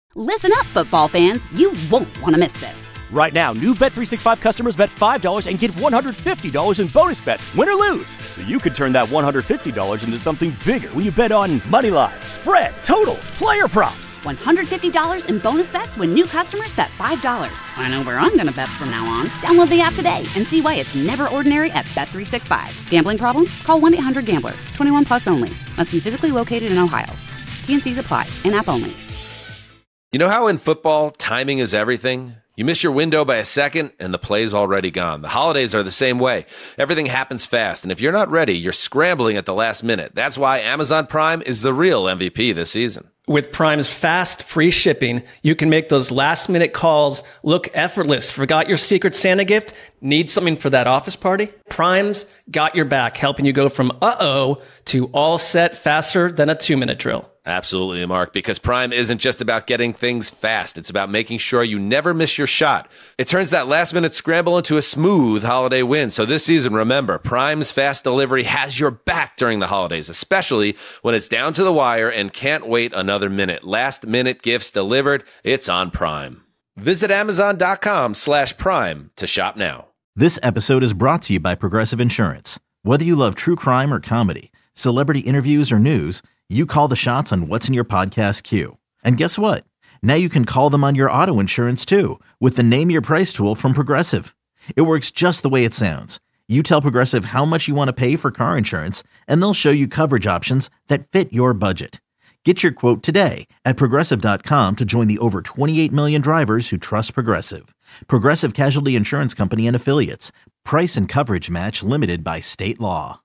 Listen up, football fans. You won't want to miss this. Right now, new Bet365 customers bet $5 and get $150 in bonus bets, win or lose. So you could turn that $150 into something bigger when you bet on money line, spread, totals, player props. $150 in bonus bets when new customers bet $5. I know where I'm going to bet from now on. Download the app today and see why it's never ordinary at Bet365. Gambling problem? Call 1-800-GAMBLER. 21 plus only. Must be physically located in Ohio. T&Cs apply. In-app only. You know how in football, timing is everything? You miss your window by a second, and the play's already gone. The holidays are the same way. Everything happens fast, and if you're not ready, you're scrambling at the last minute. That's why Amazon Prime is the real MVP this season. With Prime's fast, free shipping, you can make those last-minute calls look effortless. Forgot your Secret Santa gift? Need something for that office party? Prime's got your back, helping you go from uh-oh to all set faster than a 2-minute drill. Absolutely, Mark, because Prime isn't just about getting things fast. It's about making sure you never miss your shot. It turns that last-minute scramble into a smooth holiday win. So this season, remember, Prime's fast delivery has your back during the holidays, especially when it's down to the wire and can't wait another minute. Last-minute gifts delivered, it's on Prime. Visit Amazon.com/Prime to shop now. This episode is brought to you by Progressive Insurance. Whether you love true crime or comedy, celebrity interviews or news, you call the shots on what's in your podcast queue. And guess what? Now you can call them on your auto insurance too with the Name Your Price tool from Progressive. It works just the way it sounds. You tell Progressive how much you want to pay for car insurance, and they'll show you coverage options that fit your budget. Get your quote today at Progressive.com to join the over 28 million drivers who trust Progressive. Progressive Casualty Insurance Company and Affiliates. Price and coverage match limited by state law.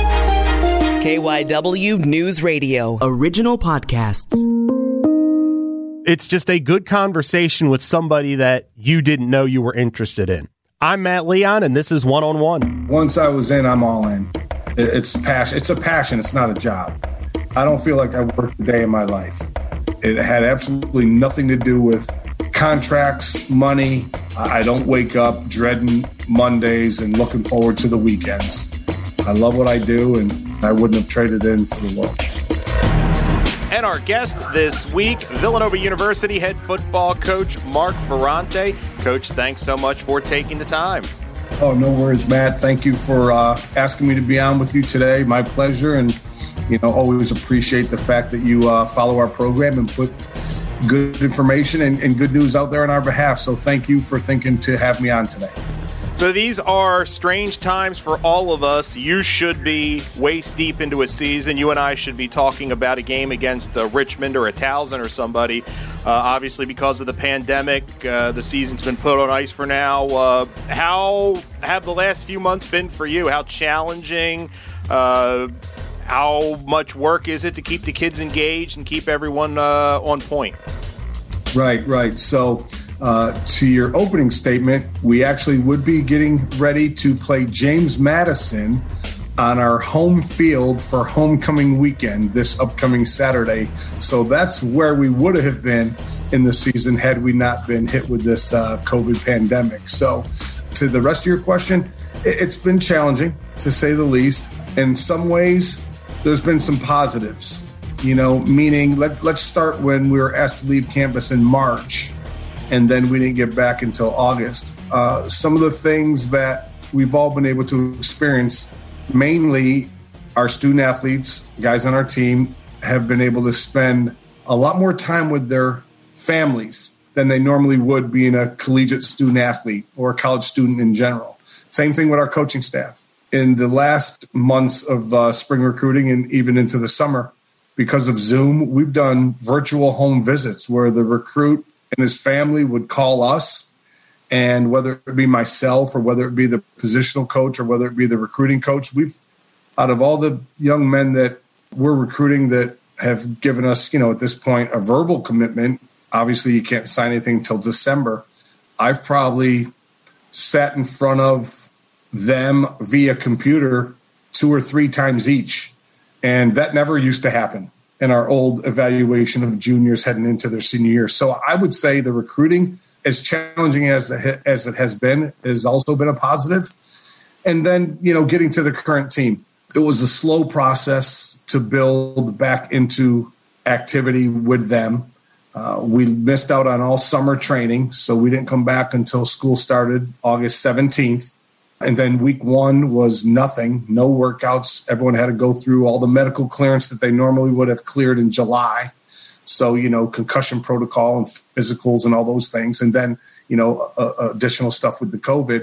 KYW News Radio, original podcasts. It's just a good conversation with somebody that you didn't know you were interested in. I'm Matt Leon, and this is One on One. Once I was in, I'm all in. It's passion. It's a passion. It's not a job. I don't feel like I worked a day in my life. It had absolutely nothing to do with contracts, money. I don't wake up dreading Mondays and looking forward to the weekends. I love what I do, and I wouldn't have traded in for the world. And our guest this week, Villanova University head football coach Mark Ferrante. Coach, thanks so much for taking the time. Oh, no worries, Matt. Thank you for asking me to be on with you today. My pleasure, and always appreciate the fact that you follow our program and put good information and good news out there on our behalf. So thank you for thinking to have me on today. So these are strange times for all of us. You should be waist deep into a season. You and I should be talking about a game against Richmond or a Towson or somebody. Obviously, because of the pandemic, the season's been put on ice for now. How have the last few months been for you? How challenging? How much work is it to keep the kids engaged and keep everyone on point? Right. So to your opening statement, we actually would be getting ready to play James Madison on our home field for homecoming weekend this upcoming Saturday. So that's where we would have been in the season had we not been hit with this COVID pandemic. So to the rest of your question, it's been challenging, to say the least. In some ways, there's been some positives, meaning let's start when we were asked to leave campus in March, and then we didn't get back until August. Some of the things that we've all been able to experience, mainly our student athletes, guys on our team, have been able to spend a lot more time with their families than they normally would being a collegiate student athlete or a college student in general. Same thing with our coaching staff. In the last months of spring recruiting and even into the summer, because of Zoom, we've done virtual home visits where the recruit and his family would call us, and whether it be myself or whether it be the positional coach or whether it be the recruiting coach, out of all the young men that we're recruiting that have given us, at this point, a verbal commitment, obviously you can't sign anything until December, I've probably sat in front of them via computer 2 or 3 times each. And that never used to happen in our old evaluation of juniors heading into their senior year. So I would say the recruiting, as challenging as it has been, has also been a positive. And then, getting to the current team, it was a slow process to build back into activity with them. We missed out on all summer training, so we didn't come back until school started August 17th. And then week 1 was nothing, no workouts. Everyone had to go through all the medical clearance that they normally would have cleared in July. So, concussion protocol and physicals and all those things. And then, additional stuff with the COVID.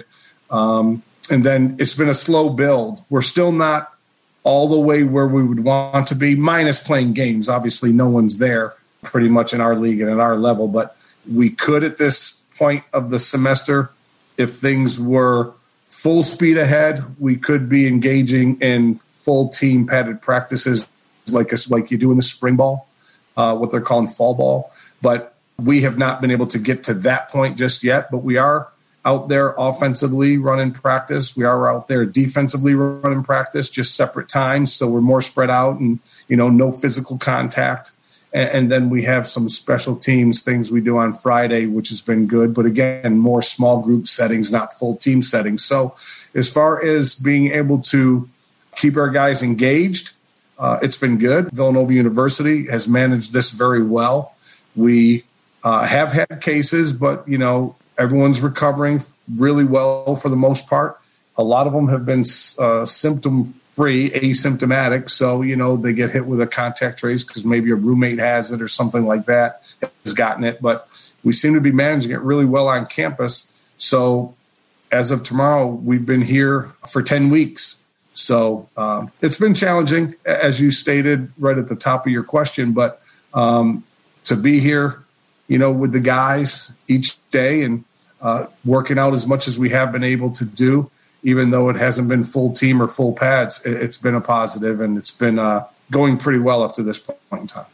And then it's been a slow build. We're still not all the way where we would want to be, minus playing games. Obviously, no one's there pretty much in our league and at our level. But we could, at this point of the semester, if things were full speed ahead, we could be engaging in full team padded practices like you do in the spring ball, what they're calling fall ball. But we have not been able to get to that point just yet. But we are out there offensively running practice. We are out there defensively running practice, just separate times. So we're more spread out and, no physical contact. And then we have some special teams things we do on Friday, which has been good. But again, more small group settings, not full team settings. So as far as being able to keep our guys engaged, it's been good. Villanova University has managed this very well. We have had cases, but, everyone's recovering really well for the most part. A lot of them have been symptom-free, asymptomatic. So, they get hit with a contact trace because maybe a roommate has it or something like that, has gotten it. But we seem to be managing it really well on campus. So as of tomorrow, we've been here for 10 weeks. So it's been challenging, as you stated right at the top of your question. But to be here, with the guys each day and working out as much as we have been able to do, even though it hasn't been full team or full pads, it's been a positive, and it's been going pretty well up to this point in time.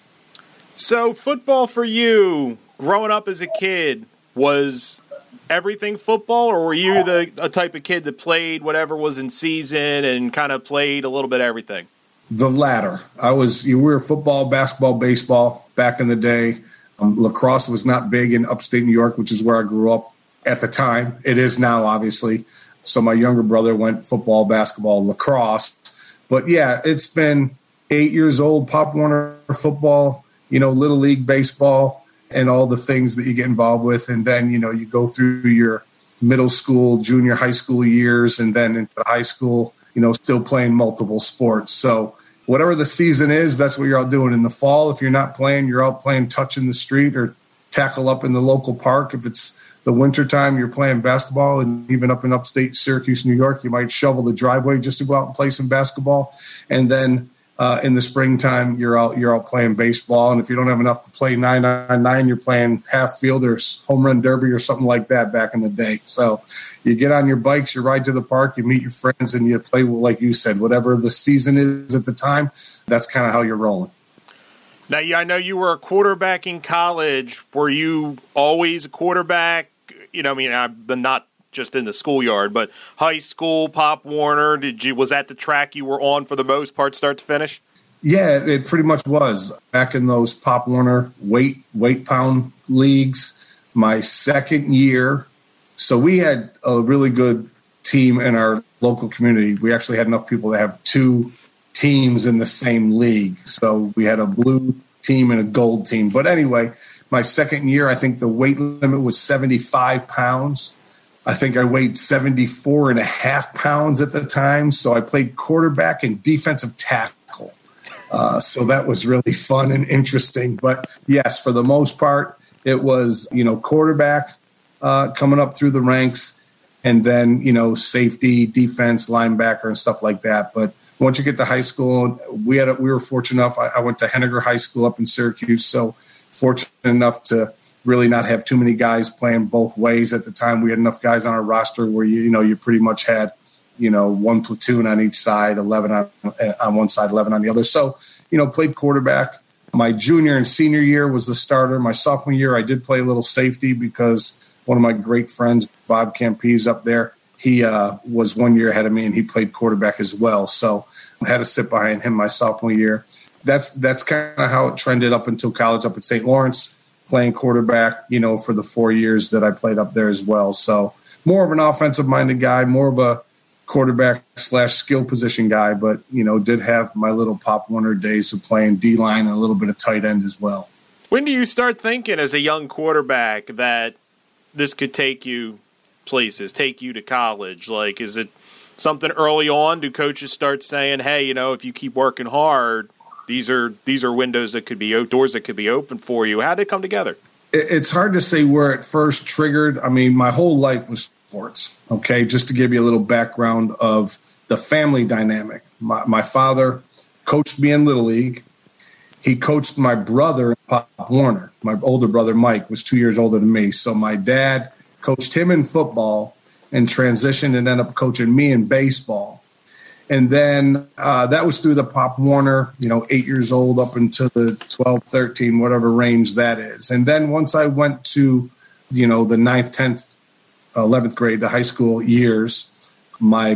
So football for you, growing up as a kid, was everything football, or were you a type of kid that played whatever was in season and kind of played a little bit of everything? The latter. We were football, basketball, baseball back in the day. Lacrosse was not big in upstate New York, which is where I grew up at the time. It is now, obviously. So my younger brother went football, basketball, lacrosse. But, yeah, it's been 8 years old, Pop Warner football, Little League baseball, and all the things that you get involved with. And then, you go through your middle school, junior high school years, and then into high school, still playing multiple sports. So whatever the season is, that's what you're out doing. In the fall, if you're not playing, you're out playing touch in the street or tackle up in the local park. If it's the wintertime, you're playing basketball, and even up in upstate Syracuse, New York, you might shovel the driveway just to go out and play some basketball. And then in the springtime, you're out playing baseball. And if you don't have enough to play 9-on-9, you're playing half field or home run derby or something like that back in the day. So you get on your bikes, you ride to the park, you meet your friends, and you play, like you said, whatever the season is at the time. That's kind of how you're rolling. Now, I know you were a quarterback in college. Were you always a quarterback? Not just in the schoolyard, but high school, Pop Warner. Was that the track you were on for the most part, start to finish? Yeah, it pretty much was. Back in those Pop Warner weight pound leagues, my second year. So we had a really good team in our local community. We actually had enough people to have 2 teams in the same league. So we had a blue team and a gold team. But anyway, my second year, I think the weight limit was 75 pounds. I think I weighed 74 and a half pounds at the time. So I played quarterback and defensive tackle. So that was really fun and interesting. But yes, for the most part, it was, quarterback coming up through the ranks, and then, safety, defense, linebacker, and stuff like that. But once you get to high school, we were fortunate enough. I went to Henniger High School up in Syracuse. So fortunate enough to really not have too many guys playing both ways at the time. We had enough guys on our roster where you pretty much had one platoon on each side, 11 on one side, 11 on the other. So played quarterback. My junior and senior year was the starter. My sophomore year, I did play a little safety because one of my great friends, Bob Campese up there, he was 1 year ahead of me, and he played quarterback as well. So I had to sit behind him my sophomore year. That's kind of how it trended up until college up at St. Lawrence, playing quarterback, for the 4 years that I played up there as well. So more of an offensive-minded guy, more of a quarterback/skill position guy, but, did have my little Pop Warner days of playing D-line and a little bit of tight end as well. When do you start thinking as a young quarterback that this could take you places, take you to college? Like, is it something early on? Do coaches start saying, hey, if you keep working hard, these are windows that could be doors that could be open for you? How did it come together? It's hard to say where it first triggered. I mean, my whole life was sports, okay? Just to give you a little background of the family dynamic. My father coached me in Little League. He coached my brother, Pop Warner. My older brother, Mike, was 2 years older than me. So my dad coached him in football and transitioned and ended up coaching me in baseball. And then that was through the Pop Warner, 8 years old up until the 12, 13, whatever range that is. And then once I went to, the 9th, 10th, 11th grade, the high school years, my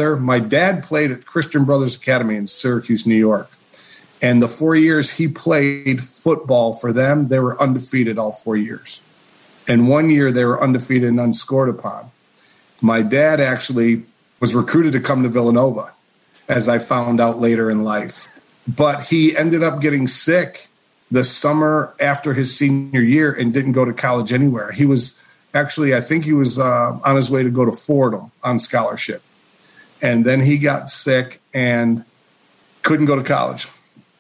dad played at Christian Brothers Academy in Syracuse, New York. And the 4 years he played football for them, they were undefeated all 4 years. And 1 year they were undefeated and unscored upon. My dad actually was recruited to come to Villanova, as I found out later in life. But he ended up getting sick the summer after his senior year and didn't go to college anywhere. He was actually, I think he was on his way to go to Fordham on scholarship. And then he got sick and couldn't go to college.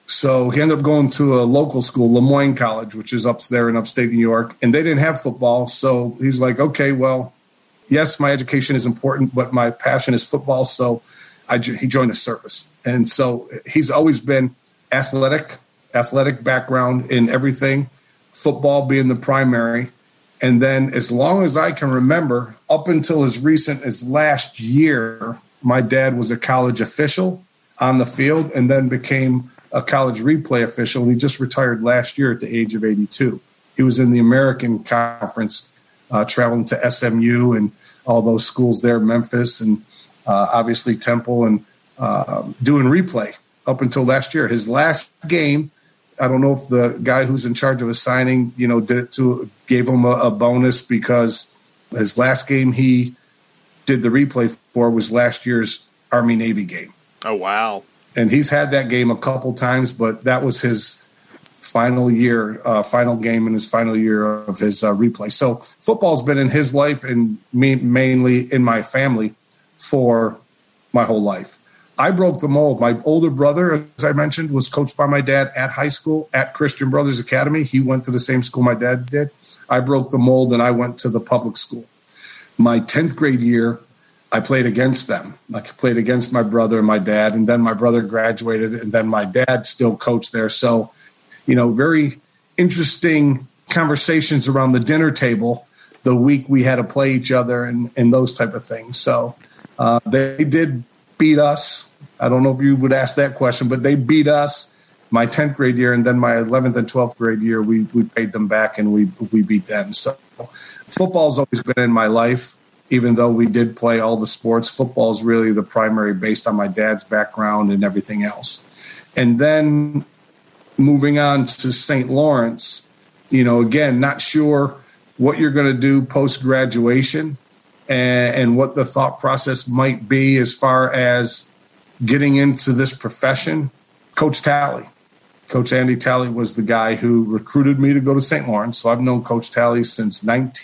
So he ended up going to a local school, Lemoyne College, which is up there in upstate New York, and they didn't have football. So he's like, okay, well, yes, my education is important, but my passion is football. So he joined the service. And so he's always been athletic background in everything, football being the primary. And then as long as I can remember, up until as recent as last year, my dad was a college official on the field and then became a college replay official. And he just retired last year at the age of 82. He was in the American Conference, traveling to SMU and all those schools there, Memphis and obviously Temple, and doing replay up until last year. His last game, I don't know if the guy who's in charge of his signing, gave him a bonus, because his last game he did the replay for was last year's Army-Navy game. Oh, wow. And he's had that game a couple times, but that was his final game in his final year of his replay. So football's been in his life and mainly in my family for my whole life. I broke the mold. My older brother, as I mentioned, was coached by my dad at high school at Christian Brothers Academy. He went to the same school my dad did. I broke the mold and I went to the public school. My 10th grade year, I played against them. I played against my brother and my dad, and then my brother graduated, and then my dad still coached there. So, very interesting conversations around the dinner table the week we had to play each other and those type of things. So they did beat us. I don't know if you would ask that question, but they beat us my 10th grade year, and then my 11th and 12th grade year, we paid them back and we beat them. So football's always been in my life. Even though we did play all the sports, football is really the primary based on my dad's background and everything else. And then moving on to St. Lawrence, again, not sure what you're going to do post-graduation and what the thought process might be as far as getting into this profession. Coach Talley. Coach Andy Talley was the guy who recruited me to go to St. Lawrence. So I've known Coach Talley since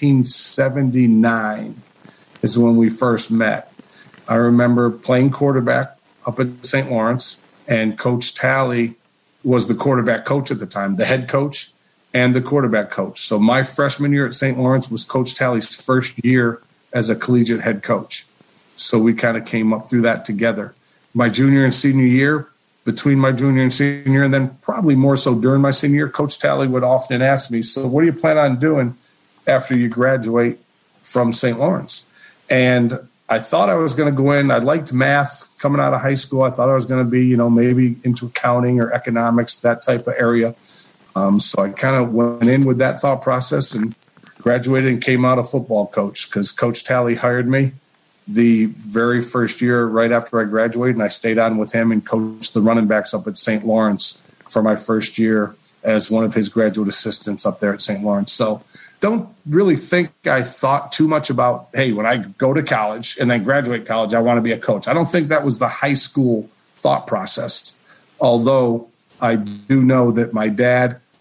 1979. Is when we first met. I remember playing quarterback up at St. Lawrence, and Coach Talley was the quarterback coach at the time, the head coach and the quarterback coach. So my freshman year at St. Lawrence was Coach Talley's first year as a collegiate head coach. So we kind of came up through that together. My junior and senior year, between my junior and senior year, and then probably more so during my senior year, Coach Talley would often ask me, so what do you plan on doing after you graduate from St. Lawrence? And I thought I was going to go in. I liked math coming out of high school. I thought I was going to be, maybe into accounting or economics, that type of area. So I kind of went in with that thought process and graduated and came out a football coach, because Coach Talley hired me the very first year right after I graduated. And I stayed on with him and coached the running backs up at St. Lawrence for my first year as one of his graduate assistants up there at St. Lawrence. So don't really think I thought too much about, hey, when I go to college and then graduate college, I want to be a coach. I don't think that was the high school thought process. Although I do know that my dad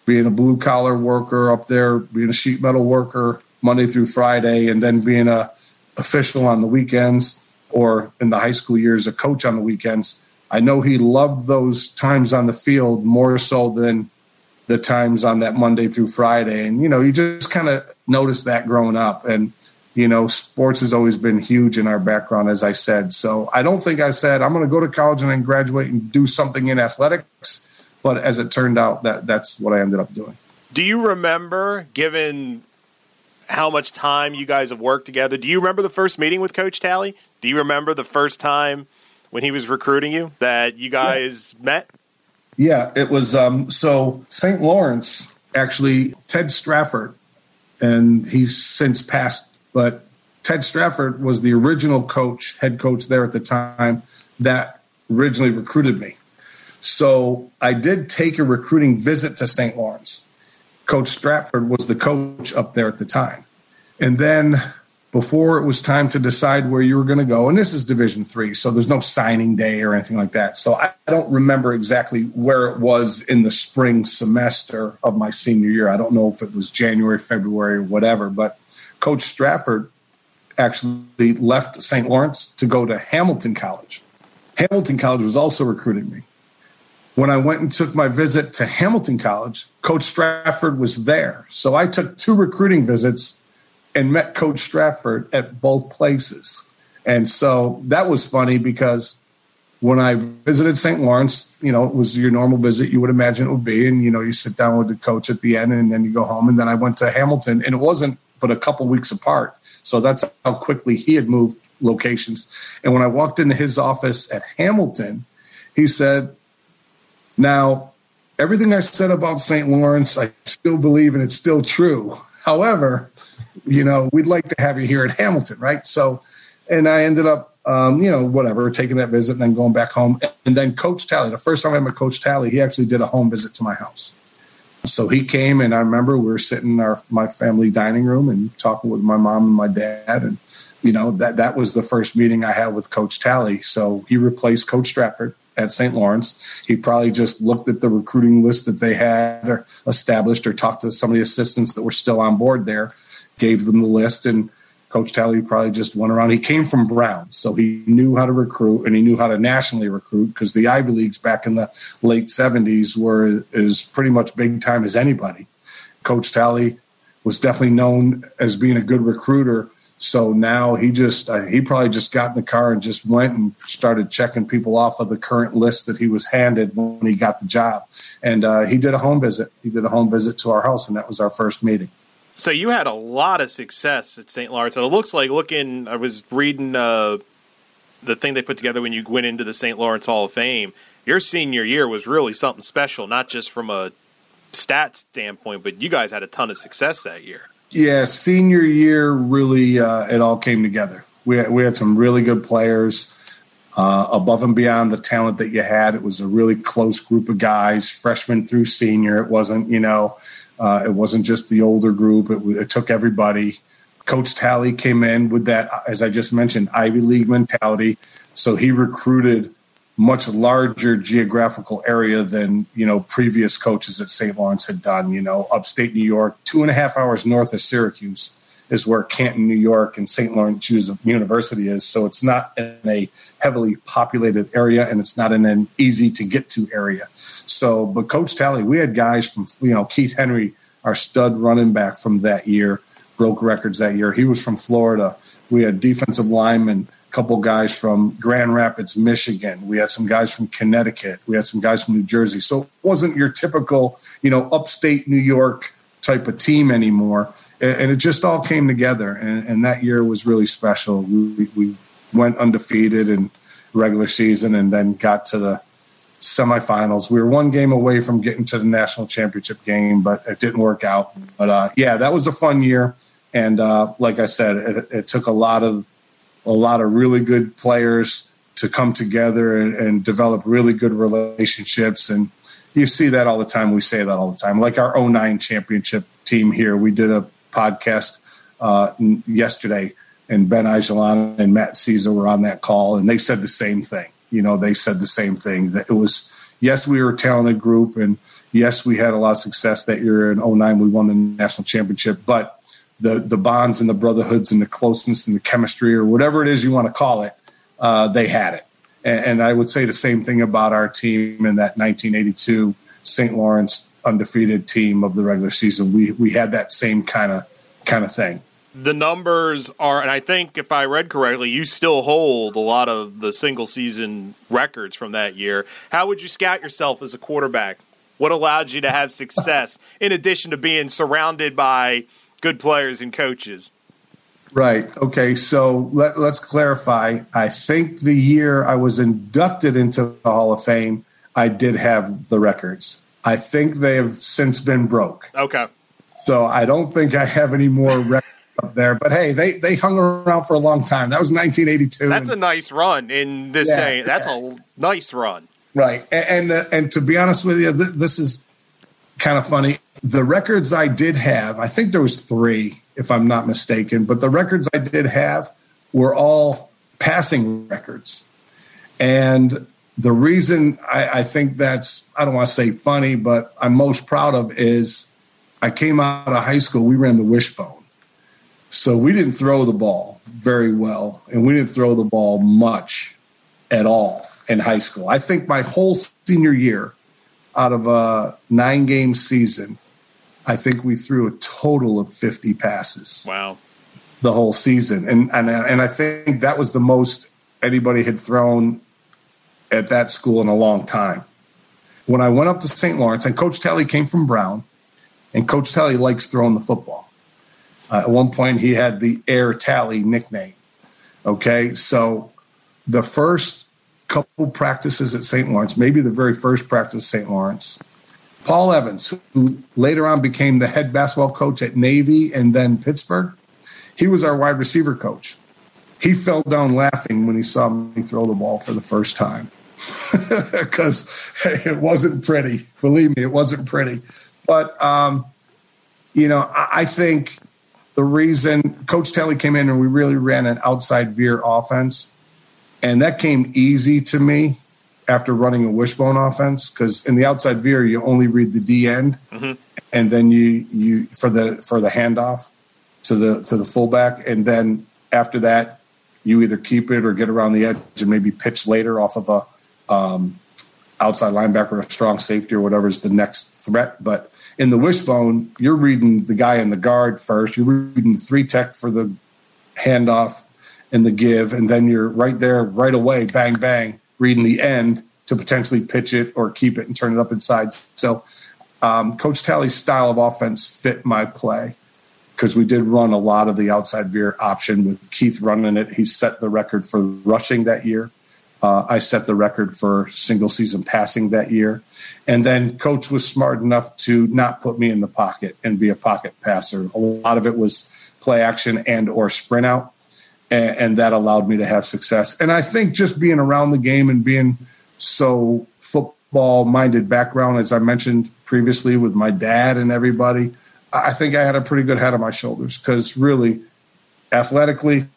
being a blue-collar worker up there, being a sheet metal worker Monday through Friday, and then being a official on the weekends, or in the high school years, a coach on the weekends. I know he loved those times on the field more so than the times on that Monday through Friday. And, you just kind of noticed that growing up. And, sports has always been huge in our background, as I said. So I don't think I said, I'm going to go to college and then graduate and do something in athletics. But as it turned out, that's what I ended up doing. Do you remember, given how much time you guys have worked together, do you remember the first meeting with Coach Talley? Do you remember the first time when he was recruiting you that you guys met? Yeah, it was so St. Lawrence, actually, Ted Strafford, and he's since passed, but Ted Strafford was the original head coach there at the time that originally recruited me. So I did take a recruiting visit to St. Lawrence. Coach Strafford was the coach up there at the time. And then before it was time to decide where you were going to go, and this is Division III, so there's no signing day or anything like that. So I don't remember exactly where it was in the spring semester of my senior year. I don't know if it was January, February, or whatever, but Coach Strafford actually left St. Lawrence to go to Hamilton College. Hamilton College was also recruiting me. When I went and took my visit to Hamilton College, Coach Strafford was there. So I took 2 recruiting visits and met Coach Strafford at both places. And so that was funny because when I visited St. Lawrence, it was your normal visit you would imagine it would be. And, you sit down with the coach at the end and then you go home. And then I went to Hamilton, and it wasn't but a couple weeks apart. So that's how quickly he had moved locations. And when I walked into his office at Hamilton, he said, "Now, everything I said about St. Lawrence, I still believe, and it's still true. However, we'd like to have you here at Hamilton," right? So, and I ended up, taking that visit and then going back home. And then Coach Talley, the first time I met Coach Talley, he actually did a home visit to my house. So he came, and I remember we were sitting in my family dining room and talking with my mom and my dad. And, that was the first meeting I had with Coach Talley. So he replaced Coach Strafford at St. Lawrence. He probably just looked at the recruiting list that they had or established, or talked to some of the assistants that were still on board there, gave them the list, and Coach Talley probably just went around. He came from Brown, so he knew how to recruit, and he knew how to nationally recruit, because the Ivy Leagues back in the late 70s were as pretty much big time as anybody. Coach Talley was definitely known as being a good recruiter. So now he probably just got in the car and just went and started checking people off of the current list that he was handed when he got the job. And he did a home visit. He did a home visit to our house, and that was our first meeting. So you had a lot of success at St. Lawrence. And it looks like, I was reading the thing they put together when you went into the St. Lawrence Hall of Fame. Your senior year was really something special, not just from a stat standpoint, but you guys had a ton of success that year. Yeah, senior year, really, it all came together. We had some really good players above and beyond the talent that you had. It was a really close group of guys, freshman through senior. It wasn't, it wasn't just the older group. It took everybody. Coach Talley came in with that, as I just mentioned, Ivy League mentality. So he recruited much larger geographical area than, previous coaches at St. Lawrence had done. Upstate New York, 2.5 hours north of Syracuse is where Canton, New York, and St. Lawrence University is. So it's not in a heavily populated area, and it's not in an easy to get to area. So, but Coach Talley, we had guys from, Keith Henry, our stud running back from that year, broke records that year. He was from Florida. We had defensive linemen, couple guys from Grand Rapids, Michigan. We had some guys from Connecticut. We had some guys from New Jersey. So it wasn't your typical, upstate New York type of team anymore. And it just all came together. And that year was really special. We went undefeated in regular season and then got to the semifinals. We were one game away from getting to the national championship game, but it didn't work out. But that was a fun year. And like I said, it took a lot of really good players to come together and develop really good relationships. And you see that all the time. We say that all the time. Like our 2009 championship team here, we did a podcast yesterday, and Ben Ajalon and Matt Caesar were on that call, and they said the same thing. They said the same thing, that it was, yes, we were a talented group, and, Yes, we had a lot of success that year. In 2009, we won the national championship, but the bonds and the brotherhoods and the closeness and the chemistry, or whatever it is you want to call it, they had it. And I would say the same thing about our team in that 1982 St. Lawrence undefeated team of the regular season. We had that same kind of thing. The numbers are, and I think if I read correctly, you still hold a lot of the single season records from that year. How would you scout yourself as a quarterback? What allowed you to have success in addition to being surrounded by good players and coaches? Right. Okay. So let's clarify. I think the year I was inducted into the Hall of Fame, I did have the records. I think they have since been broke. Okay. So I don't think I have any more records up there. But, hey, they hung around for a long time. That was 1982. That's a nice run in this day. That's a nice run. Right. And to be honest with you, this is kind of funny. The records I did have, I think there was 3, if I'm not mistaken, but the records I did have were all passing records. And the reason I think that's, I don't want to say funny, but I'm most proud of is I came out of high school, we ran the wishbone. So we didn't throw the ball very well, and we didn't throw the ball much at all in high school. I think my whole senior year, out of a 9-game season, I think we threw a total of 50 passes. Wow. The whole season. And I think that was the most anybody had thrown at that school in a long time. When I went up to St. Lawrence, and Coach Talley came from Brown, and Coach Talley likes throwing the football. At one point, he had the Air Talley nickname. Okay, so the first couple practices at St. Lawrence, maybe the very first practice at St. Lawrence, Paul Evans, who later on became the head basketball coach at Navy and then Pittsburgh, he was our wide receiver coach. He fell down laughing when he saw me throw the ball for the first time because it wasn't pretty. Believe me, it wasn't pretty. But, I think the reason Coach Talley came in and we really ran an outside veer offense, and that came easy to me after running a wishbone offense, because in the outside veer you only read the D end, and then you for the handoff to the fullback, and then after that you either keep it or get around the edge and maybe pitch later off of a outside linebacker or a strong safety or whatever is the next threat. But in the wishbone, you're reading the guy in the guard first. You're reading the 3-tech for the handoff and the give, and then you're right there right away, bang, bang, reading the end to potentially pitch it or keep it and turn it up inside. So Coach Talley's style of offense fit my play because we did run a lot of the outside veer option with Keith running it. He set the record for rushing that year. I set the record for single season passing that year. And then Coach was smart enough to not put me in the pocket and be a pocket passer. A lot of it was play action and or sprint out. And that allowed me to have success. And I think just being around the game and being so football-minded background, as I mentioned previously with my dad and everybody, I think I had a pretty good head on my shoulders because really, athletically,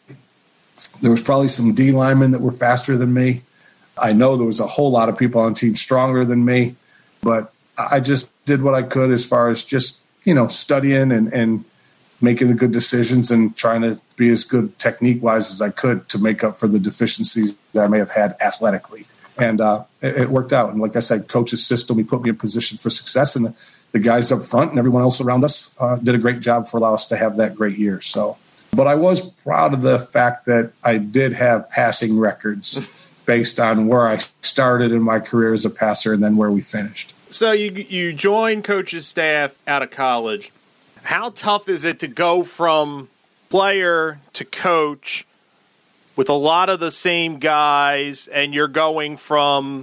there was probably some D linemen that were faster than me. I know there was a whole lot of people on the team stronger than me, but I just did what I could as far as just, studying and making the good decisions and trying to be as good technique-wise as I could to make up for the deficiencies that I may have had athletically. And it worked out. And like I said, Coach's system, he put me in position for success, and the guys up front and everyone else around us did a great job for allowing us to have that great year. So, but I was proud of the fact that I did have passing records based on where I started in my career as a passer and then where we finished. So you joined Coach's staff out of college. How tough is it to go from player to coach with a lot of the same guys, and you're going from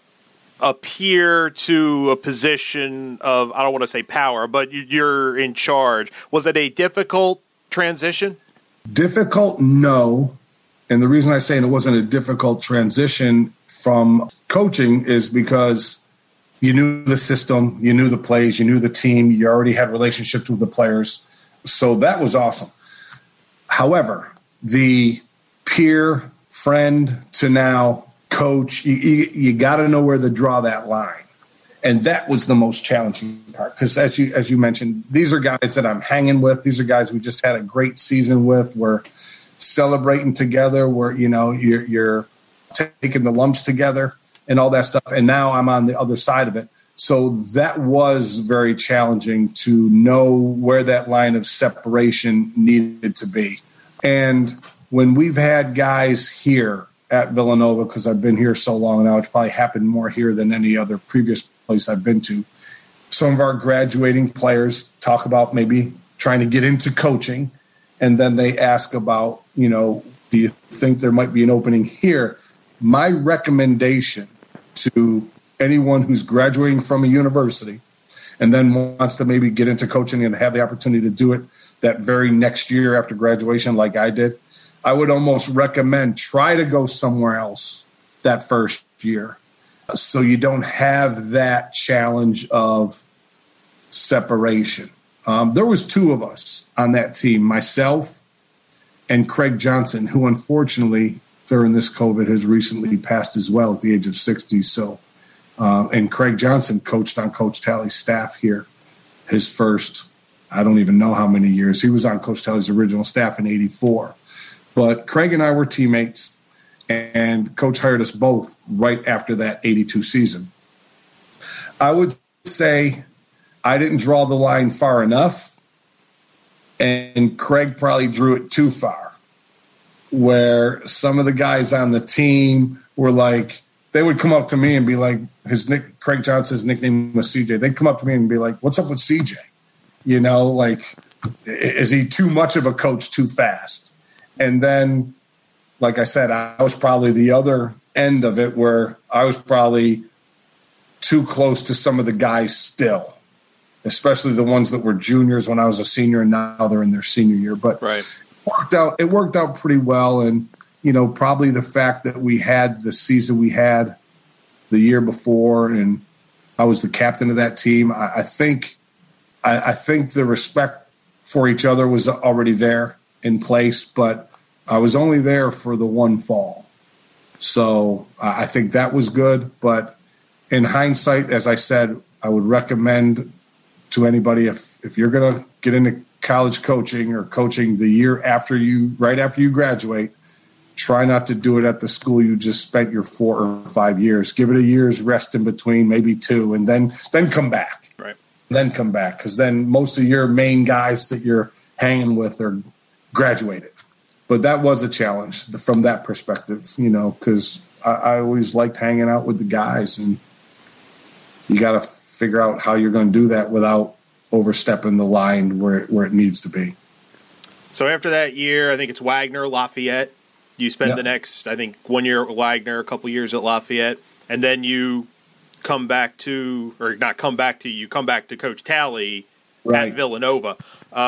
a peer to a position of, I don't want to say power, but you're in charge? Was it a difficult transition? Difficult, no. And the reason I say it wasn't a difficult transition from coaching is because you knew the system, you knew the plays, you knew the team, you already had relationships with the players. So that was awesome. However, the peer, friend to now coach, you got to know where to draw that line. And that was the most challenging part because, as you mentioned, these are guys that I'm hanging with. These are guys we just had a great season with. We're celebrating together. You're taking the lumps together and all that stuff. And now I'm on the other side of it. So that was very challenging to know where that line of separation needed to be. And when we've had guys here at Villanova, because I've been here so long now, it's probably happened more here than any other previous place I've been to. Some of our graduating players talk about maybe trying to get into coaching, and then they ask about, do you think there might be an opening here? My recommendation to anyone who's graduating from a university and then wants to maybe get into coaching and have the opportunity to do it that very next year after graduation like I did, I would almost recommend try to go somewhere else that first year so you don't have that challenge of separation. There was two of us on that team, myself and Craig Johnson, who unfortunately during this COVID has recently passed as well at the age of 60. So, and Craig Johnson coached on Coach Talley's staff here his first, I don't even know how many years. He was on Coach Talley's original staff in '84. But Craig and I were teammates, and Coach hired us both right after that '82 season. I would say I didn't draw the line far enough, and Craig probably drew it too far, where some of the guys on the team were like, they would come up to me and be like, Craig Johnson's nickname was CJ. They'd come up to me and be like, what's up with CJ? Is he too much of a coach too fast? And then, like I said, I was probably the other end of it where I was probably too close to some of the guys still, especially the ones that were juniors when I was a senior and now they're in their senior year. But right. It worked out pretty well. And, probably the fact that we had the season we had the year before and I was the captain of that team, I think the respect for each other was already there in place, but I was only there for the one fall. So I think that was good. But in hindsight, as I said, I would recommend to anybody if you're going to get into college coaching or coaching the year right after you graduate, try not to do it at the school you just spent your 4 or 5 years. Give it a year's rest in between, maybe 2, and then come back. Right. Then come back, because then most of your main guys that you're hanging with are graduated. But that was a challenge from that perspective, because I always liked hanging out with the guys, and you got to figure out how you're going to do that without overstepping the line where it needs to be. So after that year, I think it's Wagner, Lafayette. You spend the next, I think, 1 year at Wagner, a couple years at Lafayette, and then you come back to Coach Talley at Villanova.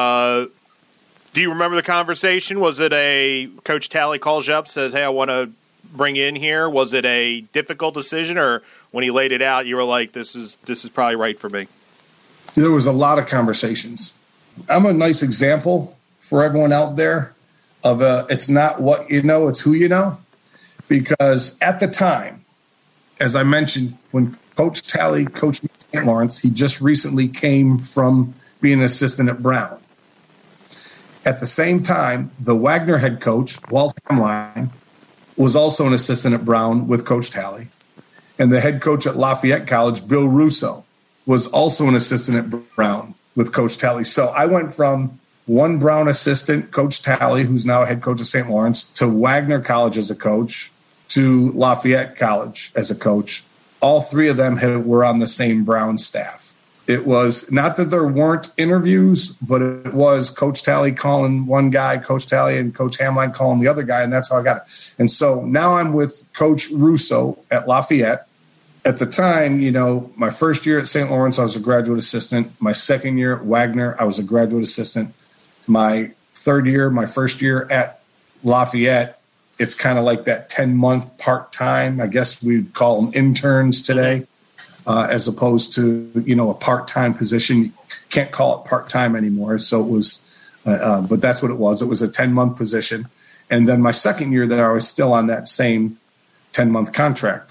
Do you remember the conversation? Was it a Coach Talley calls you up, says, hey, I want to bring you in here? Was it a difficult decision, or when he laid it out, you were like, this is probably right for me? There was a lot of conversations. I'm a nice example for everyone out there of it's not what you know, it's who you know. Because at the time, as I mentioned, when Coach Talley coached me at St. Lawrence, he just recently came from being an assistant at Brown. At the same time, the Wagner head coach, Walt Hamline, was also an assistant at Brown with Coach Talley. And the head coach at Lafayette College, Bill Russo, was also an assistant at Brown with Coach Talley. So I went from one Brown assistant, Coach Talley, who's now a head coach at St. Lawrence, to Wagner College as a coach, to Lafayette College as a coach. All three of them were on the same Brown staff. It was not that there weren't interviews, but it was Coach Talley calling one guy, Coach Talley, and Coach Hamline calling the other guy, and that's how I got it. And so now I'm with Coach Russo at Lafayette. At the time, my first year at St. Lawrence, I was a graduate assistant. My second year at Wagner, I was a graduate assistant. My third year, my first year at Lafayette, it's kind of like that 10-month part-time. I guess we'd call them interns today, as opposed to, a part-time position. You can't call it part-time anymore. So it was, but that's what it was. It was a 10-month position. And then my second year there, I was still on that same 10-month contract.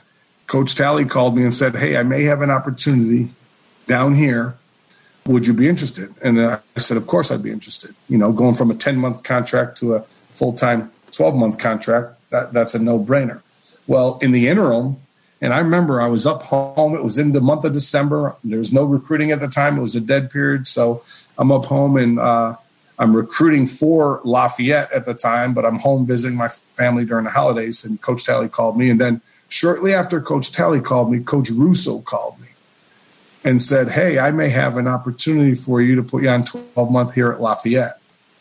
Coach Talley called me and said, hey, I may have an opportunity down here. Would you be interested? And I said, of course I'd be interested. You know, going from a 10-month contract to a full-time 12-month contract, that's a no-brainer. Well, in the interim, and I remember I was up home. It was in the month of December. There was no recruiting at the time. It was a dead period. So I'm up home and I'm recruiting for Lafayette at the time, but I'm home visiting my family during the holidays. And Coach Talley called me. And then shortly after Coach Talley called me, Coach Russo called me and said, hey, I may have an opportunity for you to put you on 12-month here at Lafayette.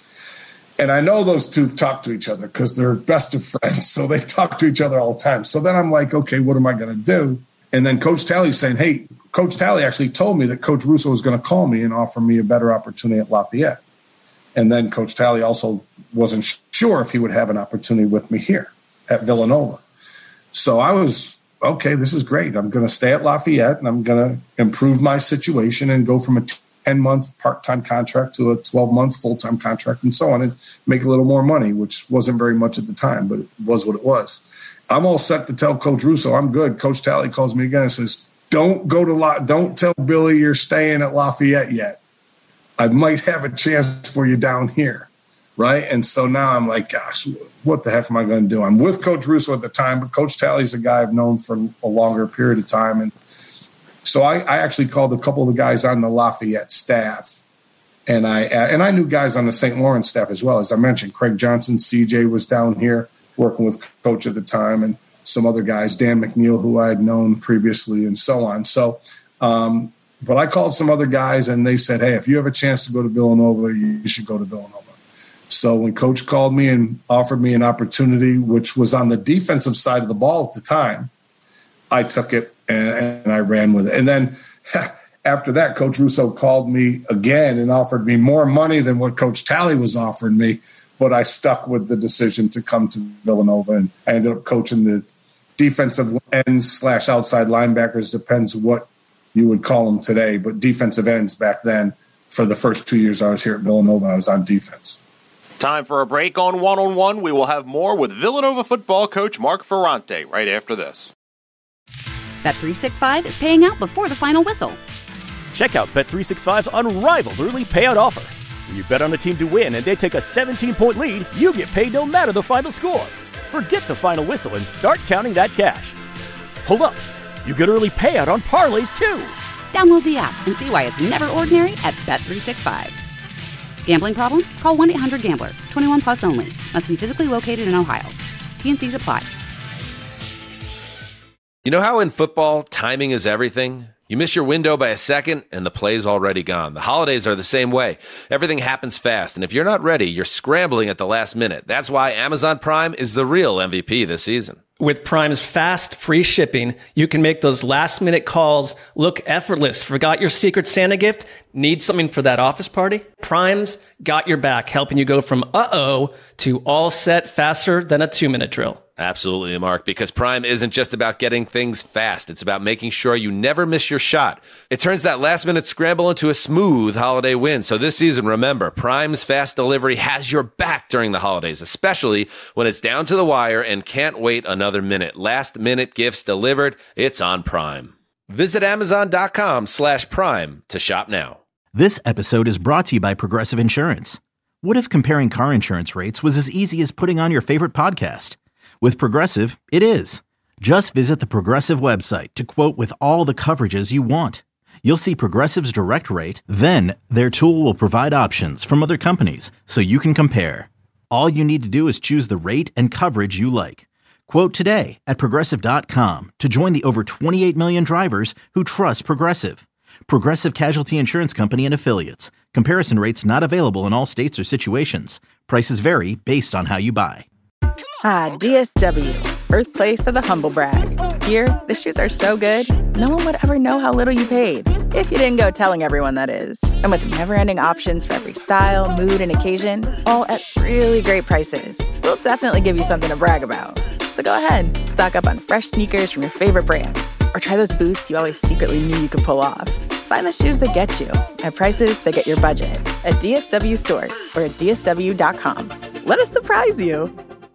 And I know those two talk to each other because they're best of friends. So they talk to each other all the time. So then I'm like, okay, what am I going to do? And then Coach Talley's saying, hey, Coach Talley actually told me that Coach Russo was going to call me and offer me a better opportunity at Lafayette. And then Coach Talley also wasn't sure if he would have an opportunity with me here at Villanova. So I was, okay, this is great. I'm going to stay at Lafayette and I'm going to improve my situation and go from a 10-month part-time contract to a 12-month full-time contract and so on and make a little more money, which wasn't very much at the time, but it was what it was. I'm all set to tell Coach Russo I'm good. Coach Talley calls me again and says, don't tell Billy you're staying at Lafayette yet. I might have a chance for you down here, right? And so now I'm like, gosh, what the heck am I going to do? I'm with Coach Russo at the time, but Coach Talley's a guy I've known for a longer period of time. And so I actually called a couple of the guys on the Lafayette staff, and I knew guys on the St. Lawrence staff as well. As I mentioned, Craig Johnson, CJ was down here working with Coach at the time, and some other guys, Dan McNeil, who I had known previously, and so on. So, but I called some other guys, and they said, hey, if you have a chance to go to Villanova, you should go to Villanova. So when Coach called me and offered me an opportunity, which was on the defensive side of the ball at the time, I took it and I ran with it. And then after that, Coach Russo called me again and offered me more money than what Coach Talley was offering me. But I stuck with the decision to come to Villanova, and I ended up coaching the defensive ends / outside linebackers, depends what you would call them today, but defensive ends back then. For the first 2 years I was here at Villanova, I was on defense. Time for a break on One-on-One. We will have more with Villanova football coach Mark Ferrante right after this. Bet365 is paying out before the final whistle. Check out Bet365's unrivaled early payout offer. When you bet on a team to win and they take a 17-point lead, you get paid no matter the final score. Forget the final whistle and start counting that cash. Hold up. You get early payout on parlays, too. Download the app and see why it's never ordinary at Bet365. Gambling problem? Call 1-800-GAMBLER. 21 plus only. Must be physically located in Ohio. T&Cs apply. You know how in football, timing is everything? You miss your window by a second, and the play's already gone. The holidays are the same way. Everything happens fast, and if you're not ready, you're scrambling at the last minute. That's why Amazon Prime is the real MVP this season. With Prime's fast, free shipping, you can make those last-minute calls look effortless. Forgot your Secret Santa gift? Need something for that office party? Prime's got your back, helping you go from uh-oh to all set faster than a 2-minute drill. Absolutely, Mark, because Prime isn't just about getting things fast. It's about making sure you never miss your shot. It turns that last-minute scramble into a smooth holiday win. So this season, remember, Prime's fast delivery has your back during the holidays, especially when it's down to the wire and can't wait another minute. Last-minute gifts delivered. It's on Prime. Visit Amazon.com/Prime to shop now. This episode is brought to you by Progressive Insurance. What if comparing car insurance rates was as easy as putting on your favorite podcast? With Progressive, it is. Just visit the Progressive website to quote with all the coverages you want. You'll see Progressive's direct rate, then their tool will provide options from other companies so you can compare. All you need to do is choose the rate and coverage you like. Quote today at Progressive.com to join the over 28 million drivers who trust Progressive. Progressive Casualty Insurance Company and Affiliates. Comparison rates not available in all states or situations. Prices vary based on how you buy. Ah, DSW, birthplace of the humble brag. Here, the shoes are so good, no one would ever know how little you paid. If you didn't go telling everyone, that is. And with never-ending options for every style, mood, and occasion, all at really great prices, we'll definitely give you something to brag about. So go ahead, stock up on fresh sneakers from your favorite brands, or try those boots you always secretly knew you could pull off. Find the shoes that get you, at prices that get your budget, at DSW stores or at DSW.com. Let us surprise you.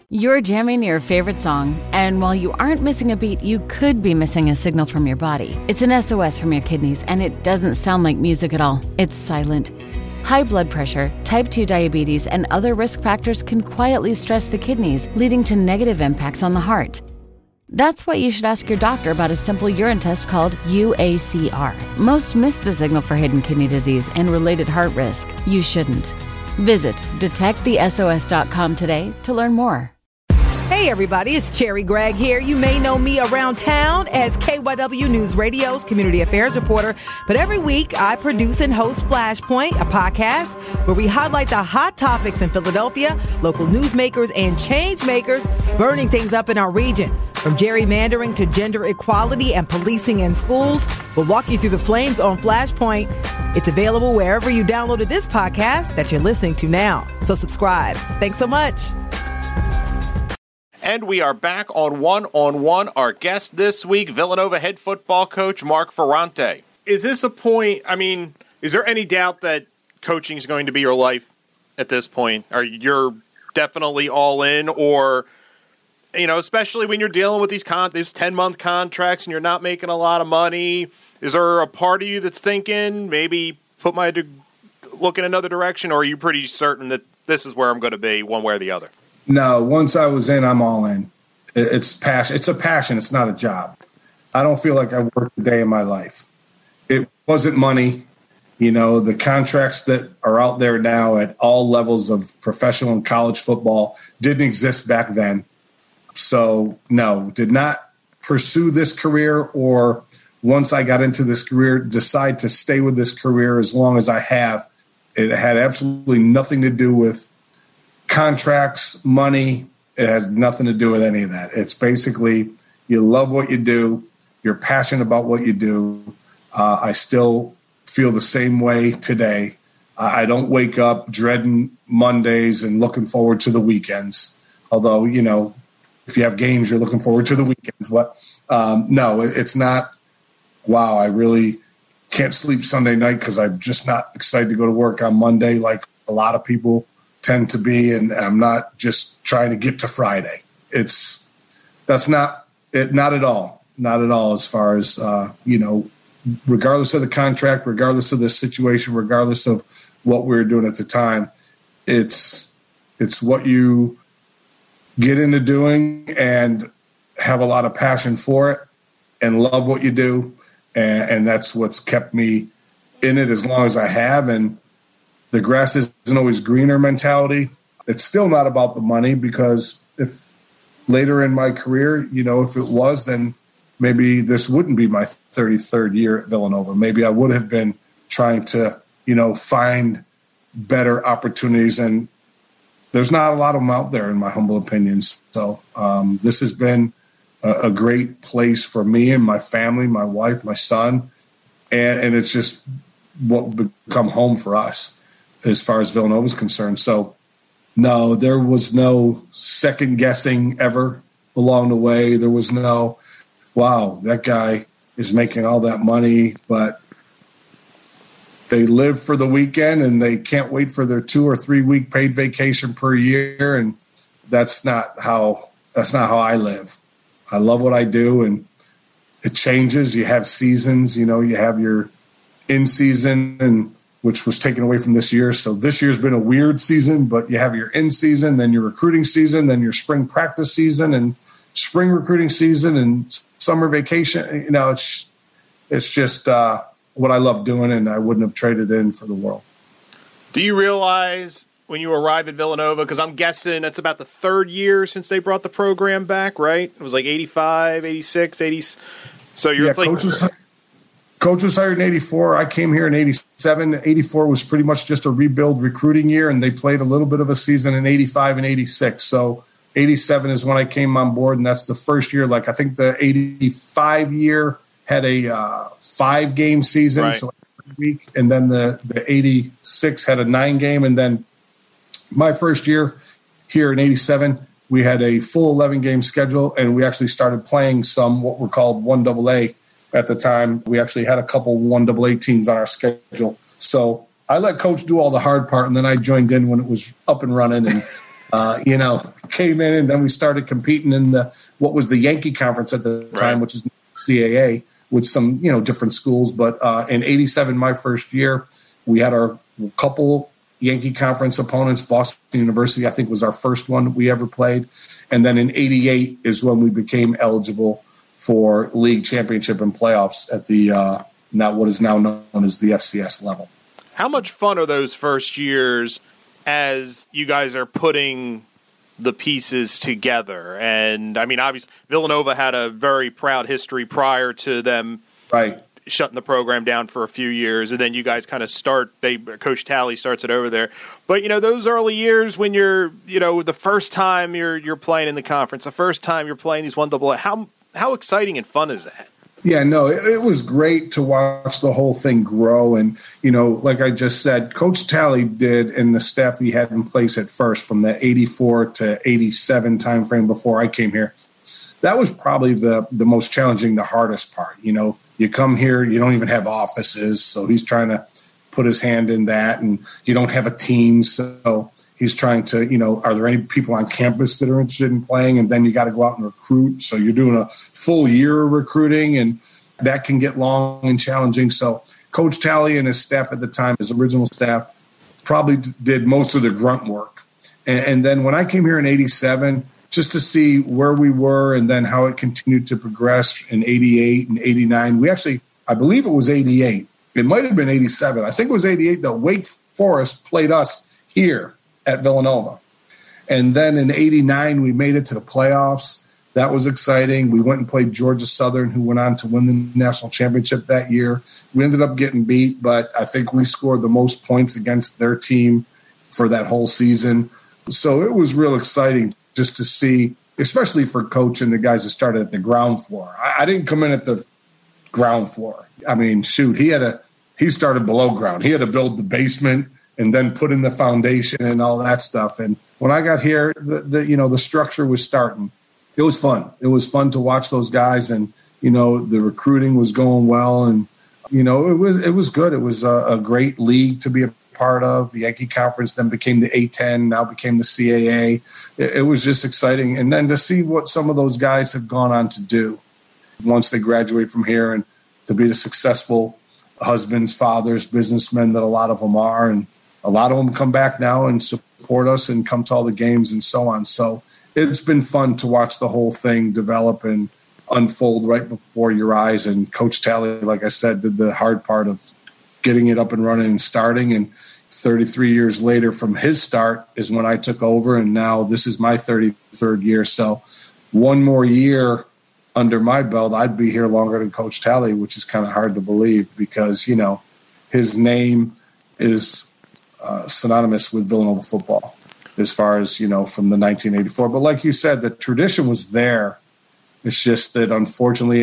You're jamming your favorite song, and while you aren't missing a beat, you could be missing a signal from your body. It's an SOS from your kidneys, and it doesn't sound like music at all. It's silent. High blood pressure, type 2 diabetes, and other risk factors can quietly stress the kidneys, leading to negative impacts on the heart. That's why you should ask your doctor about a simple urine test called UACR. Most miss the signal for hidden kidney disease and related heart risk. You shouldn't. Visit detectthesos.com today to learn more. Hey everybody, it's Cherry Gregg here. You may know me around town as KYW News Radio's community affairs reporter, but every week I produce and host Flashpoint, a podcast where we highlight the hot topics in Philadelphia, local newsmakers and change makers burning things up in our region. From gerrymandering to gender equality and policing in schools, we'll walk you through the flames on Flashpoint. It's available wherever you downloaded this podcast that you're listening to now. So subscribe. Thanks so much. And we are back on One-on-One. Our guest this week, Villanova head football coach Mark Ferrante. Is this a point, is there any doubt that coaching is going to be your life at this point? Or you're definitely all in? Or, especially when you're dealing with these 10-month contracts and you're not making a lot of money, is there a part of you that's thinking maybe look in another direction? Or are you pretty certain that this is where I'm going to be one way or the other? No, once I was in, I'm all in. It's passion. It's a passion. It's not a job. I don't feel like I worked a day in my life. It wasn't money. The contracts that are out there now at all levels of professional and college football didn't exist back then. So, no, did not pursue this career, or once I got into this career, decide to stay with this career as long as I have. It had absolutely nothing to do with contracts, money. It has nothing to do with any of that. It's basically you love what you do. You're passionate about what you do. I still feel the same way today. I don't wake up dreading Mondays and looking forward to the weekends. Although, if you have games, you're looking forward to the weekends. But no, it's not, wow, I really can't sleep Sunday night because I'm just not excited to go to work on Monday like a lot of people tend to be, and I'm not just trying to get to Friday. That's not it, not at all as far as, regardless of the contract, regardless of the situation, regardless of what we were doing at the time, it's what you get into doing and have a lot of passion for it and love what you do. And that's what's kept me in it as long as I have. And the grass isn't always greener mentality. It's still not about the money, because if later in my career, if it was, then maybe this wouldn't be my 33rd year at Villanova. Maybe I would have been trying to, find better opportunities. And there's not a lot of them out there, in my humble opinion. So this has been a great place for me and my family, my wife, my son. And it's just what become home for us as far as Villanova is concerned. So, no, there was no second guessing ever along the way. There was no, wow, that guy is making all that money, but they live for the weekend and they can't wait for their 2 or 3 week paid vacation per year. And that's not how I live. I love what I do, and it changes. You have seasons, you have your in season, and which was taken away from this year. So this year's been a weird season, but you have your in season, then your recruiting season, then your spring practice season, and spring recruiting season, and summer vacation. It's just what I love doing, and I wouldn't have traded in for the world. Do you realize when you arrive at Villanova, because I'm guessing that's about the 3rd year since they brought the program back, right? It was like 85, 86, 80. So you're Coach was hired in 84. I came here in 87. 84 was pretty much just a rebuild recruiting year, and they played a little bit of a season in 85 and 86. So 87 is when I came on board, and that's the first year. Like, I think the 85 year had a 5-game season, right, so every week, and then the 86 had a 9-game, and then my first year here in 87, we had a full 11-game schedule, and we actually started playing some what were called 1AA at the time. We actually had a couple 1AA teams on our schedule. So I let Coach do all the hard part, and then I joined in when it was up and running. And came in, and then we started competing in what was the Yankee Conference at the time, which is CAA, with some, different schools. But in 87, my first year, we had our couple Yankee Conference opponents. Boston University, I think, was our first one we ever played. And then in 88 is when we became eligible for league championship and playoffs at the what is now known as the FCS level. How much fun are those first years as you guys are putting the pieces together? And I mean, obviously, Villanova had a very proud history prior to them shutting the program down for a few years, and then you guys kind of Coach Talley starts it over there. But those early years when you're the first time you're playing in the conference, the first time you're playing these 1AA, how exciting and fun is that? Yeah, no, it was great to watch the whole thing grow. And, like I just said, Coach Talley did, and the staff he had in place at first from the 84 to 87 timeframe before I came here, that was probably the most challenging, the hardest part. You come here, you don't even have offices, so he's trying to put his hand in that, and you don't have a team, so he's trying to, are there any people on campus that are interested in playing? And then you got to go out and recruit. So you're doing a full year of recruiting, and that can get long and challenging. So Coach Talley and his staff at the time, his original staff, probably did most of the grunt work. And then when I came here in 87, just to see where we were and then how it continued to progress in 88 and 89, I believe it was 88. It might have been 87. I think it was 88 that Wake Forest played us here at Villanova. And then in 89, we made it to the playoffs. That was exciting. We went and played Georgia Southern, who went on to win the national championship that year. We ended up getting beat, but I think we scored the most points against their team for that whole season. So it was real exciting just to see, especially for Coach and the guys that started at the ground floor. I didn't come in at the ground floor. I mean, shoot, he started below ground. He had to build the basement and then put in the foundation and all that stuff. And when I got here, the structure was starting. It was fun. It was fun to watch those guys, and the recruiting was going well, and it was good. It was a great league to be a part of. The Yankee Conference then became the A10, now became the CAA. It was just exciting, and then to see what some of those guys have gone on to do once they graduate from here, and to be the successful husbands, fathers, businessmen that a lot of them are, and a lot of them come back now and support us and come to all the games and so on. So it's been fun to watch the whole thing develop and unfold right before your eyes. And Coach Talley, like I said, did the hard part of getting it up and running and starting. And 33 years later from his start is when I took over. And now this is my 33rd year. So one more year under my belt, I'd be here longer than Coach Talley, which is kind of hard to believe because, his name is synonymous with Villanova football as far as, from the 1984. But like you said, the tradition was there. It's just that unfortunately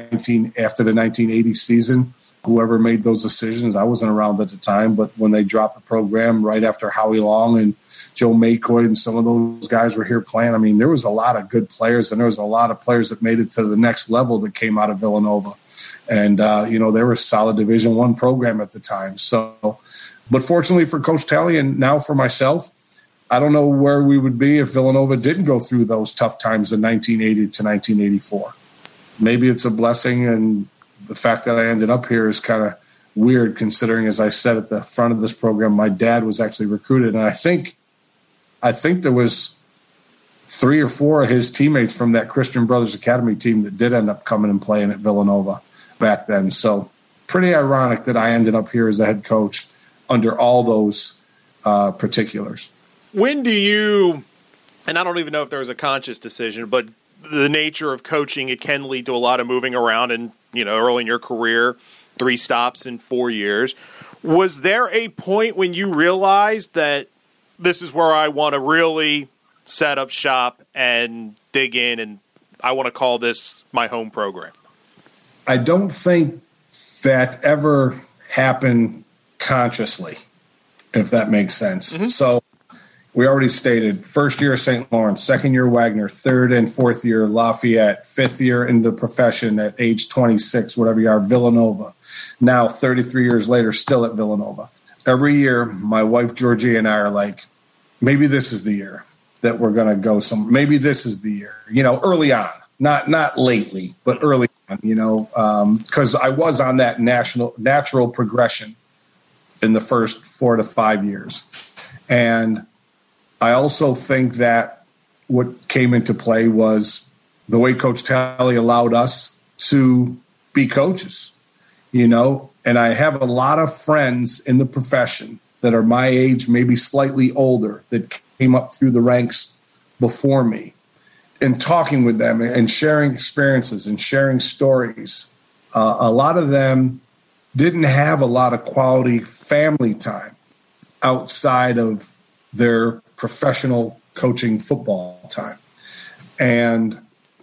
after the 1980 season, whoever made those decisions, I wasn't around at the time, but when they dropped the program right after Howie Long and Joe Maycoy and some of those guys were here playing, I mean, there was a lot of good players, and there was a lot of players that made it to the next level that came out of Villanova. And, they were a solid Division I program at the time. So, but fortunately for Coach Talley and now for myself, I don't know where we would be if Villanova didn't go through those tough times in 1980 to 1984. Maybe it's a blessing, and the fact that I ended up here is kind of weird considering, as I said at the front of this program, my dad was actually recruited. And I think there was 3 or 4 of his teammates from that Christian Brothers Academy team that did end up coming and playing at Villanova back then. So pretty ironic that I ended up here as a head coach under all those particulars. When do you, and I don't even know if there was a conscious decision, but the nature of coaching, it can lead to a lot of moving around and, early in your career, 3 stops in 4 years. Was there a point when you realized that this is where I want to really set up shop and dig in, and I want to call this my home program? I don't think that ever happened consciously, if that makes sense. Mm-hmm. So we already stated first year St. Lawrence, second year Wagner, third and fourth year Lafayette, fifth year in the profession at age 26, whatever you are, Villanova. Now, 33 years later, still at Villanova. Every year, my wife Georgie and I are like, maybe this is the year. that we're going to go maybe this is the year, early on, not lately, but early on, because I was on that natural progression in the first 4 to 5 years. And I also think that what came into play was the way Coach Talley allowed us to be coaches, and I have a lot of friends in the profession that are my age, maybe slightly older, that came up through the ranks before me. And talking with them and sharing experiences and sharing stories, a lot of them didn't have a lot of quality family time outside of their professional coaching football time. And,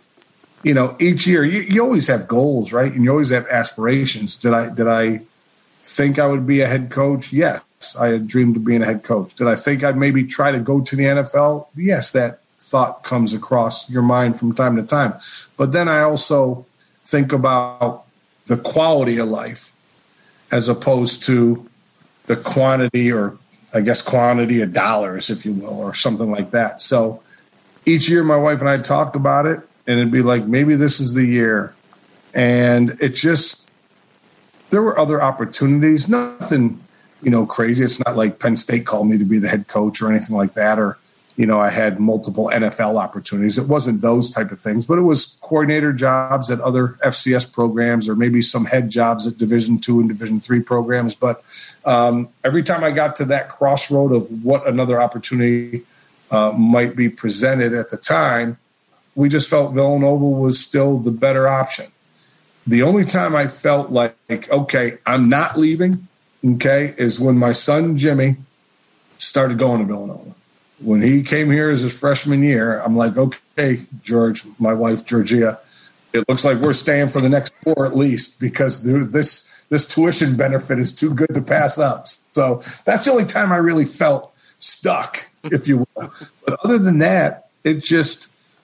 each year you always have goals, right? And you always have aspirations. Did I think I would be a head coach? Yes, I had dreamed of being a head coach. Did I think I'd maybe try to go to the NFL? Yes, that thought comes across your mind from time to time. But then I also think about the quality of life as opposed to the quantity, or I guess quantity of dollars, if you will, or something like that. So each year my wife and I talk about it, and it'd be like, maybe this is the year. And it just, there were other opportunities, nothing, crazy. It's not like Penn State called me to be the head coach or anything like that, or I had multiple NFL opportunities. It wasn't those type of things, but it was coordinator jobs at other FCS programs, or maybe some head jobs at Division II and Division III programs. But every time I got to that crossroad of what another opportunity might be presented at the time, we just felt Villanova was still the better option. The only time I felt like, okay, I'm not leaving, is when my son Jimmy started going to Villanova. When he came here as his freshman year, I'm like, okay, George, my wife, Georgia, it looks like we're staying for the next 4 at least, because this tuition benefit is too good to pass up. So that's the only time I really felt stuck, if you will. But other than that, it just,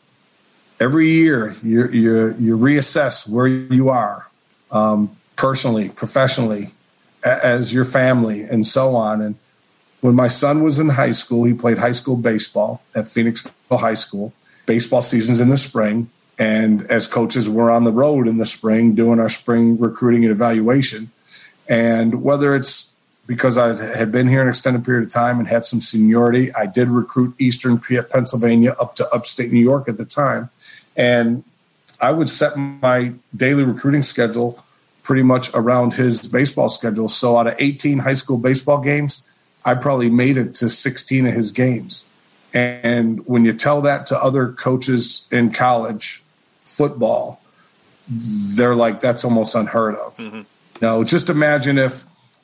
every year you reassess where you are, personally, professionally, as your family, and so on. And when my son was in high school, he played high school baseball at Phoenixville High School. Baseball season's in the spring. And as coaches, we're on the road in the spring doing our spring recruiting and evaluation. And whether it's because I had been here an extended period of time and had some seniority, I did recruit Eastern Pennsylvania up to upstate New York at the time. And I would set my daily recruiting schedule pretty much around his baseball schedule. So out of 18 high school baseball games, I probably made it to 16 of his games. And when you tell that to other coaches in college football, they're like, that's almost unheard of. Mm-hmm. Just imagine if,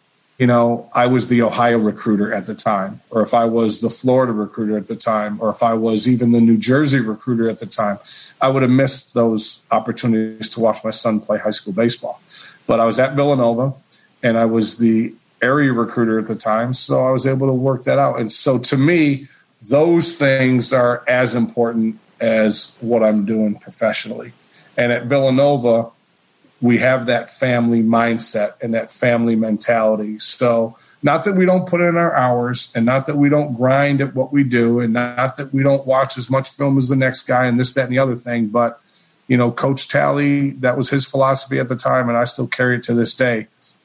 I was the Ohio recruiter at the time, or if I was the Florida recruiter at the time, or if I was even the New Jersey recruiter at the time, I would have missed those opportunities to watch my son play high school baseball. But I was at Villanova, and I was the area recruiter at the time, so I was able to work that out. And so to me, those things are as important as what I'm doing professionally. And at Villanova, we have that family mindset and that family mentality. So not that we don't put in our hours, and not that we don't grind at what we do, and not that we don't watch as much film as the next guy and this, that, and the other thing. But, Coach Talley, that was his philosophy at the time, and I still carry it to this day.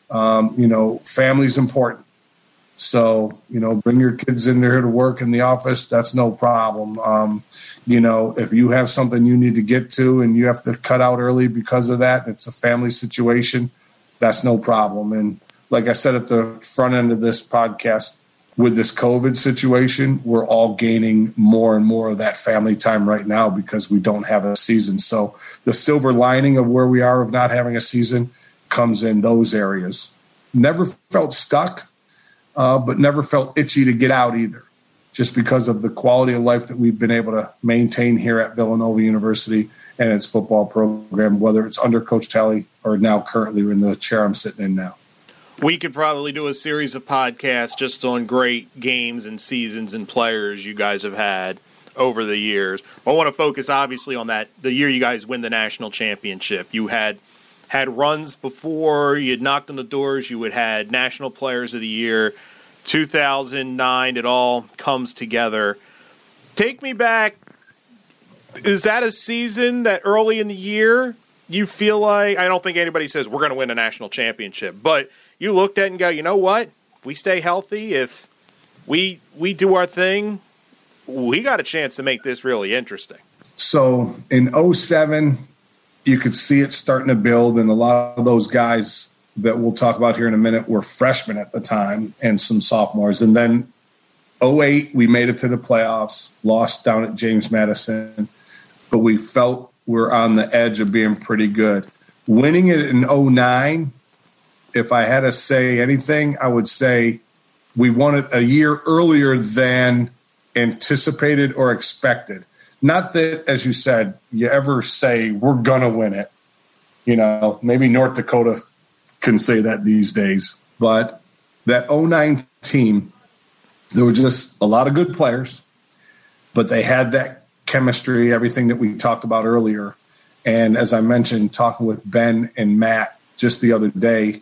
Family's important. So, bring your kids in there to work in the office. That's no problem. If you have something you need to get to and you have to cut out early because of that, it's a family situation, that's no problem. And like I said at the front end of this podcast, with this COVID situation, we're all gaining more and more of that family time right now because we don't have a season. So the silver lining of where we are of not having a season comes in those areas. Never felt stuck, but never felt itchy to get out either, just because of the quality of life that we've been able to maintain here at Villanova University and its football program, whether it's under Coach Talley or now currently in the chair I'm sitting in now. We could probably do a series of podcasts just on great games and seasons and players you guys have had over the years. I want to focus obviously on that, the year you guys win the national championship. You had runs before, you had knocked on the doors, you had National Players of the Year. 2009, it all comes together. Take me back. Is that a season that early in the year you feel like, I don't think anybody says we're going to win a national championship, but you looked at it and go, you know what? If we stay healthy, if we do our thing, we got a chance to make this really interesting. So in 2007, you could see it starting to build, and a lot of those guys that we'll talk about here in a minute were freshmen at the time and some sophomores. And then 2008, we made it to the playoffs, lost down at James Madison, but we felt we're on the edge of being pretty good. Winning it in 2009, if I had to say anything, I would say we won it a year earlier than anticipated or expected. Not that, as you said, you ever say we're going to win it. You know, maybe North Dakota can say that these days. But that 2009 team, there were just a lot of good players, but they had that chemistry, everything that we talked about earlier. And as I mentioned, talking with Ben and Matt just the other day,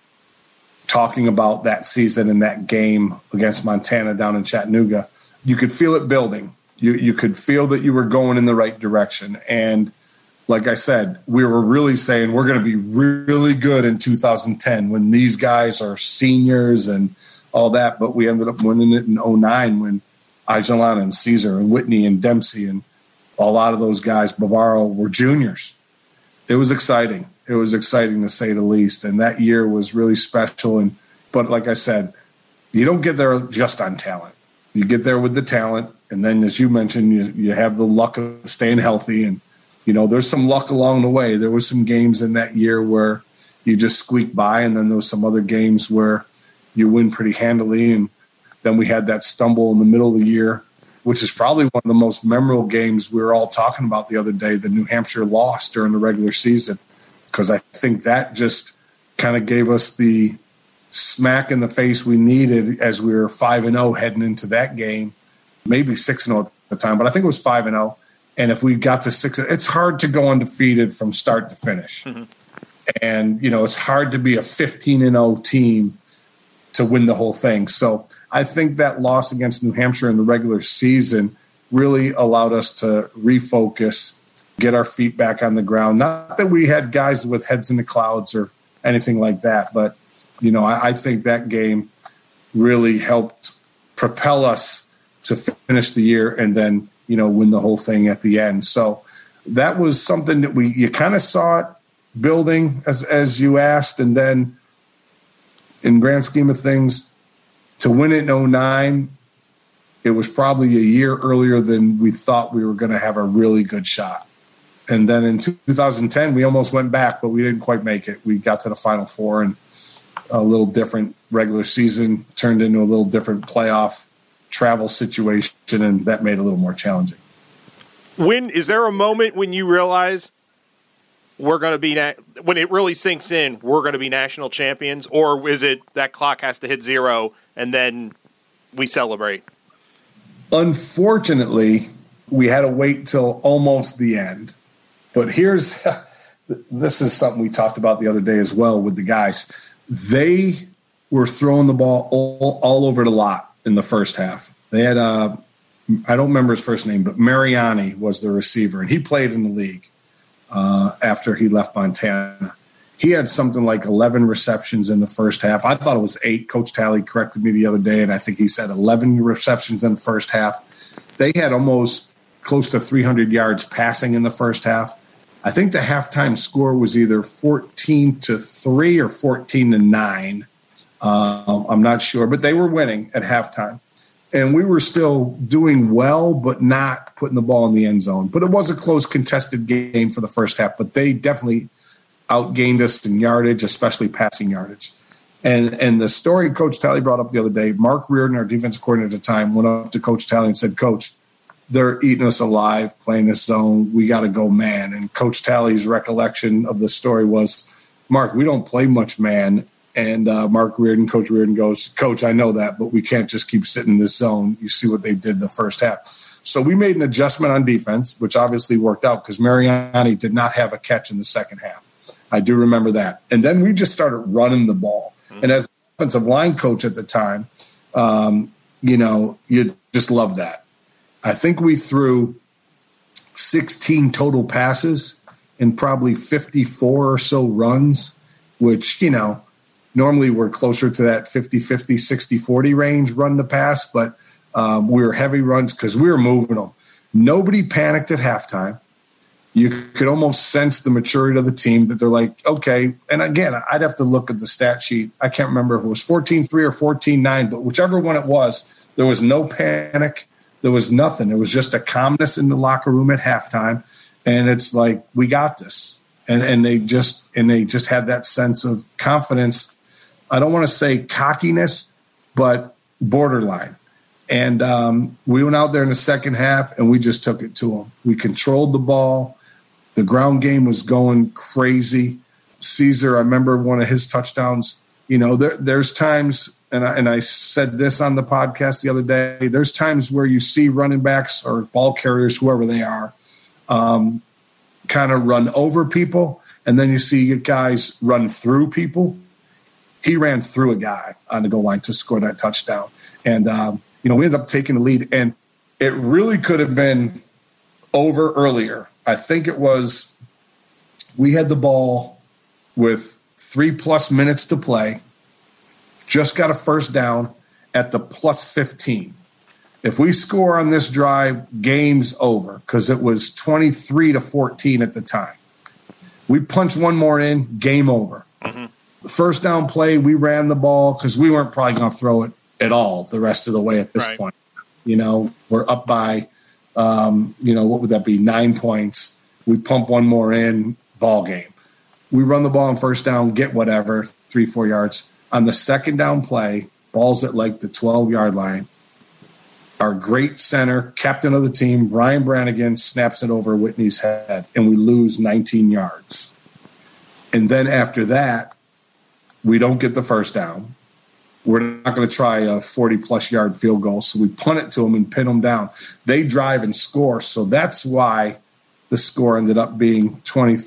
talking about that season and that game against Montana down in Chattanooga, you could feel it building. You could feel that you were going in the right direction. And like I said, we were really saying we're going to be really good in 2010 when these guys are seniors and all that. But we ended up winning it in 2009 when Ajalan and Caesar and Whitney and Dempsey and a lot of those guys, Bavaro, were juniors. It was exciting. It was exciting to say the least. And that year was really special. But like I said, you don't get there just on talent. You get there with the talent. And then, as you mentioned, you have the luck of staying healthy. And, you know, there's some luck along the way. There was some games in that year where you just squeaked by. And then there was some other games where you win pretty handily. And then we had that stumble in the middle of the year, which is probably one of the most memorable games we were all talking about the other day, the New Hampshire loss during the regular season, because I think that just kind of gave us the smack in the face we needed as we were 5-0 heading into that game, maybe 6-0 at the time, but I think it was 5-0. And if we got to 6, it's hard to go undefeated from start to finish. Mm-hmm. And, you know, it's hard to be a 15-0 team to win the whole thing. So I think that loss against New Hampshire in the regular season really allowed us to refocus, get our feet back on the ground. Not that we had guys with heads in the clouds or anything like that, but, you know, I think that game really helped propel us to finish the year and then, you know, win the whole thing at the end. So that was something that you kind of saw it building as you asked. And then in grand scheme of things, to win it in 2009, it was probably a year earlier than we thought we were going to have a really good shot. And then in 2010, we almost went back, but we didn't quite make it. We got to the Final Four, and a little different regular season turned into a little different playoff travel situation, and that made it a little more challenging. Is there a moment when you realize we're going to be when it really sinks in, we're going to be national champions, or is it that clock has to hit 0 and then we celebrate? Unfortunately, we had to wait till almost the end. But this is something we talked about the other day as well with the guys. They were throwing the ball all over the lot in the first half. They had I don't remember his first name, but Mariani was the receiver, and he played in the league after he left Montana. He had something like 11 receptions in the first half. I thought it was 8. Coach Talley corrected me the other day, and I think he said 11 receptions in the first half. They had almost close to 300 yards passing in the first half. I think the halftime score was either 14-3 or 14-9. I'm not sure, but they were winning at halftime. And we were still doing well, but not putting the ball in the end zone. But it was a close, contested game for the first half. But they definitely outgained us in yardage, especially passing yardage. And the story Coach Talley brought up the other day, Mark Reardon, our defensive coordinator at the time, went up to Coach Talley and said, "Coach, they're eating us alive, playing this zone. We got to go man." And Coach Talley's recollection of the story was, "Mark, we don't play much man." And Coach Reardon goes, "Coach, I know that, but we can't just keep sitting in this zone. You see what they did in the first half." So we made an adjustment on defense, which obviously worked out because Mariani did not have a catch in the second half. I do remember that. And then we just started running the ball. Mm-hmm. And as the offensive line coach at the time, you just love that. I think we threw 16 total passes and probably 54 or so runs, which, normally we're closer to that 50-50, 60-40 range run to pass, but we were heavy runs because we were moving them. Nobody panicked at halftime. You could almost sense the maturity of the team that they're like, okay. And again, I'd have to look at the stat sheet. I can't remember if it was 14-3 or 14-9, but whichever one it was, there was no panic. There was nothing. It was just a calmness in the locker room at halftime. And it's like, we got this. And they just had that sense of confidence. I don't want to say cockiness, but borderline. And we went out there in the second half and we just took it to them. We controlled the ball. The ground game was going crazy. Caesar, I remember one of his touchdowns. There's times, and I said this on the podcast the other day, there's times where you see running backs or ball carriers, whoever they are, kind of run over people, and then you see guys run through people. He ran through a guy on the goal line to score that touchdown. And, we ended up taking the lead, and it really could have been over earlier. I think it was, we had the ball with 3+ minutes to play, just got a first down at the +15. If we score on this drive, game's over, because it was 23-14 at the time. We punch one more in, game over. Mm-hmm. The first down play, we ran the ball because we weren't probably going to throw it at all the rest of the way at this point. We're up by, what would that be, 9 points. We pump one more in, ball game. We run the ball on first down, get whatever, 3-4 yards. On the second down play, ball's at like the 12-yard line. Our great center, captain of the team, Ryan Brannigan, snaps it over Whitney's head, and we lose 19 yards. And then after that, we don't get the first down. We're not going to try a 40-plus yard field goal, so we punt it to them and pin them down. They drive and score, so that's why the score ended up being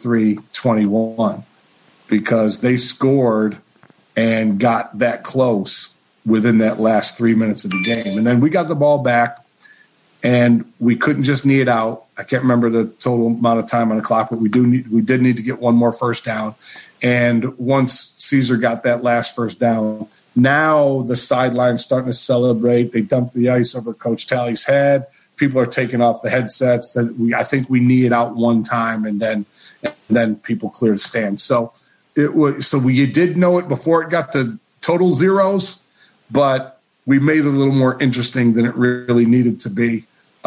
23-21, because they scored and got that close within that last 3 minutes of the game. And then we got the ball back, and we couldn't just knee it out. I can't remember the total amount of time on the clock, but we did need to get one more first down. And once Caesar got that last first down, now the sideline's starting to celebrate. They dumped the ice over Coach Talley's head. People are taking off the headsets. I think we knee it out one time, and then people clear the stand. So we did know it before it got to total zeros, but we made it a little more interesting than it really needed to be,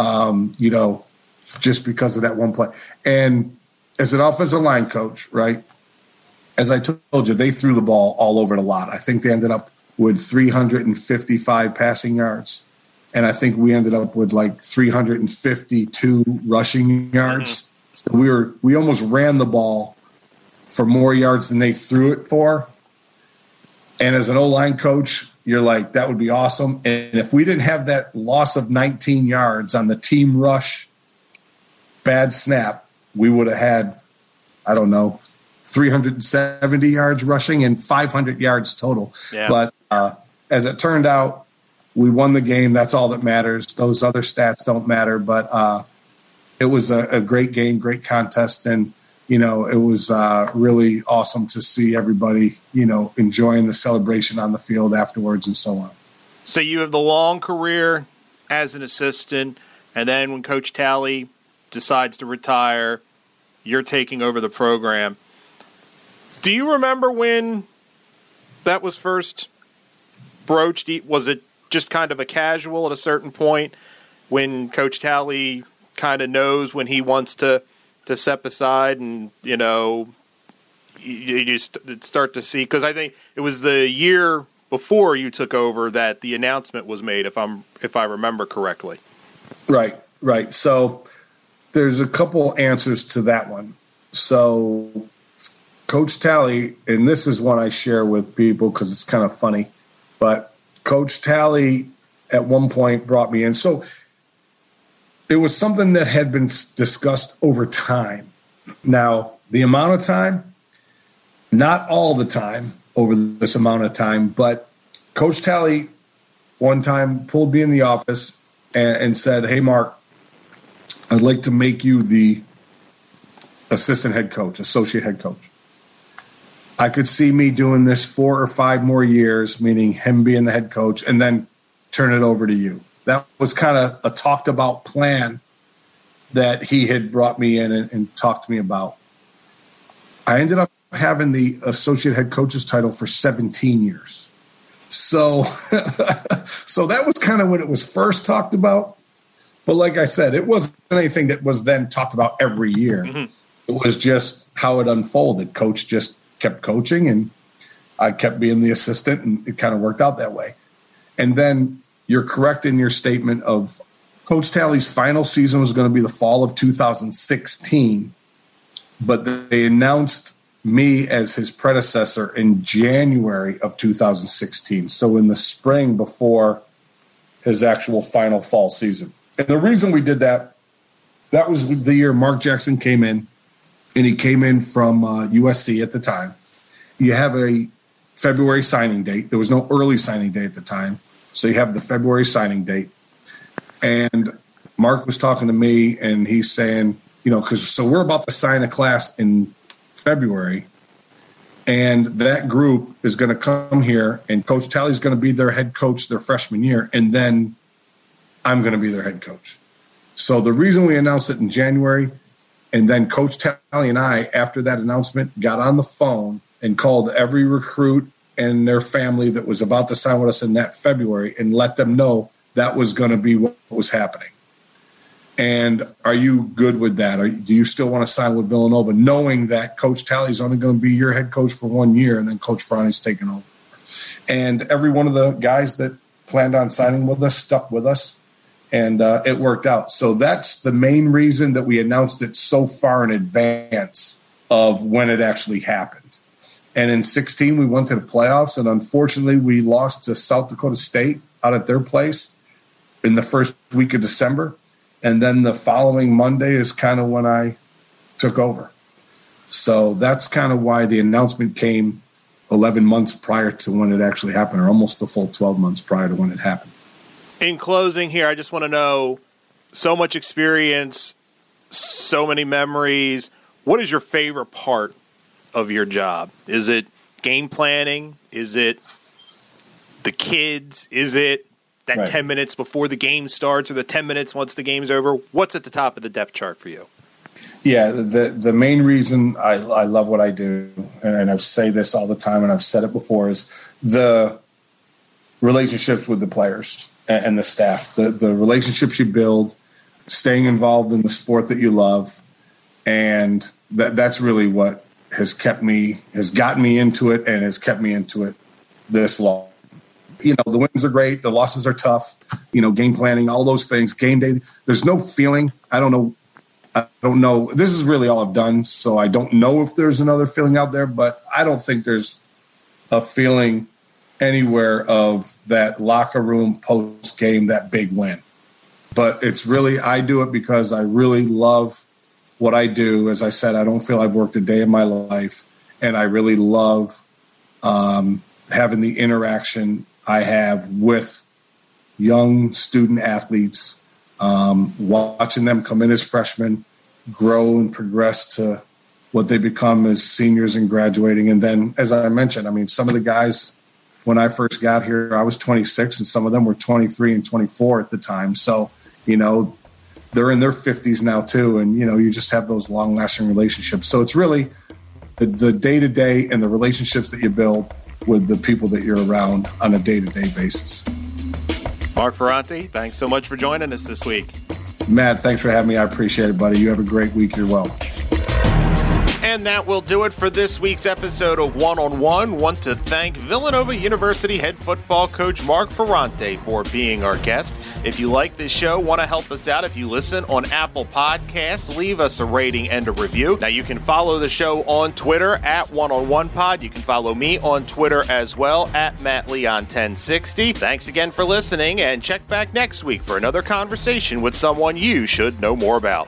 just because of that one play. And as an offensive line coach, right, as I told you, they threw the ball all over the lot. I think they ended up with 355 passing yards, and I think we ended up with like 352 rushing yards. So we almost ran the ball for more yards than they threw it for. And as an O-line coach, you're like, that would be awesome. And if we didn't have that loss of 19 yards on the team rush bad snap, we would have had, 370 yards rushing and 500 yards total. Yeah. But as it turned out, we won the game. That's all that matters. Those other stats don't matter. But it was a great game, great contest. And, it was really awesome to see everybody, enjoying the celebration on the field afterwards and so on. So you have the long career as an assistant, and then when Coach Talley decides to retire, you're taking over the program. Do you remember when that was first broached? Was it just kind of a casual at a certain point when Coach Talley kind of knows when he wants to step aside, and you just start to see, because I think it was the year before you took over that the announcement was made, if I remember correctly. Right. So there's a couple answers to that one. So Coach Talley, and this is one I share with people because it's kind of funny, but Coach Talley at one point brought me in. So it was something that had been discussed over time. Now, the amount of time, not all the time over this amount of time, but Coach Talley one time pulled me in the office and said, "Hey, Mark, I'd like to make you the assistant head coach, associate head coach. I could see me doing this 4 or 5 more years, meaning him being the head coach, and then turn it over to you. That was kind of a talked about plan that he had brought me in and talked to me about. I ended up having the associate head coach's title for 17 years. So, so that was kind of when it was first talked about. But like I said, it wasn't anything that was then talked about every year. Mm-hmm. It was just how it unfolded. Coach just kept coaching, and I kept being the assistant, and it kind of worked out that way. And then you're correct in your statement of Coach Talley's final season was going to be the fall of 2016, but they announced me as his predecessor in January of 2016. So in the spring before his actual final fall season. And the reason we did that was the year Mark Jackson came in, and he came in from USC at the time. You have a February signing date. There was no early signing date at the time. So you have the February signing date. And Mark was talking to me, and he's saying, so we're about to sign a class in February, and that group is going to come here, and Coach Talley's going to be their head coach their freshman year, and then I'm going to be their head coach. So the reason we announced it in January, and then Coach Talley and I, after that announcement, got on the phone and called every recruit and their family that was about to sign with us in that February and let them know that was going to be what was happening. And are you good with that? Do you still want to sign with Villanova, knowing that Coach Talley is only going to be your head coach for 1 year, and then Coach Ferrante's taking over? And every one of the guys that planned on signing with us stuck with us, and it worked out. So that's the main reason that we announced it so far in advance of when it actually happened. And in 16, we went to the playoffs, and unfortunately, we lost to South Dakota State out at their place in the first week of December. And then the following Monday is kind of when I took over. So that's kind of why the announcement came 11 months prior to when it actually happened, or almost the full 12 months prior to when it happened. In closing here, I just want to know, so much experience, so many memories. What is your favorite part of your job? Is it game planning? Is it the kids? Is it that right. 10 minutes before the game starts, or the 10 minutes once the game's over? What's at the top of the depth chart for you? Yeah, the main reason I love what I do, and I say this all the time, and I've said it before, is the relationships with the players and the staff, the relationships you build, staying involved in the sport that you love, and that's really what has gotten me into it, and has kept me into it this long. The wins are great, the losses are tough, game planning, all those things, game day. There's no feeling. I don't know. This is really all I've done, so I don't know if there's another feeling out there, but I don't think there's a feeling anywhere of that locker room post game, that big win. But it's really, I do it because I really love what I do. As I said, I don't feel I've worked a day in my life, and I really love having the interaction I have with young student athletes, watching them come in as freshmen, grow and progress to what they become as seniors and graduating. And then, as I mentioned, some of the guys, when I first got here, I was 26, and some of them were 23 and 24 at the time. So, they're in their 50s now too. And, you just have those long-lasting relationships. So it's really the day-to-day and the relationships that you build with the people that you're around on a day-to-day basis. Mark Ferrante, thanks so much for joining us this week. Matt, thanks for having me. I appreciate it, buddy. You have a great week. You're welcome. And that will do it for this week's episode of One-on-One. Want to thank Villanova University head football coach Mark Ferrante for being our guest. If you like this show, want to help us out, if you listen on Apple Podcasts, leave us a rating and a review. Now, you can follow the show on Twitter at OneOnOnePod. You can follow me on Twitter as well at MattLeon1060. Thanks again for listening, and check back next week for another conversation with someone you should know more about.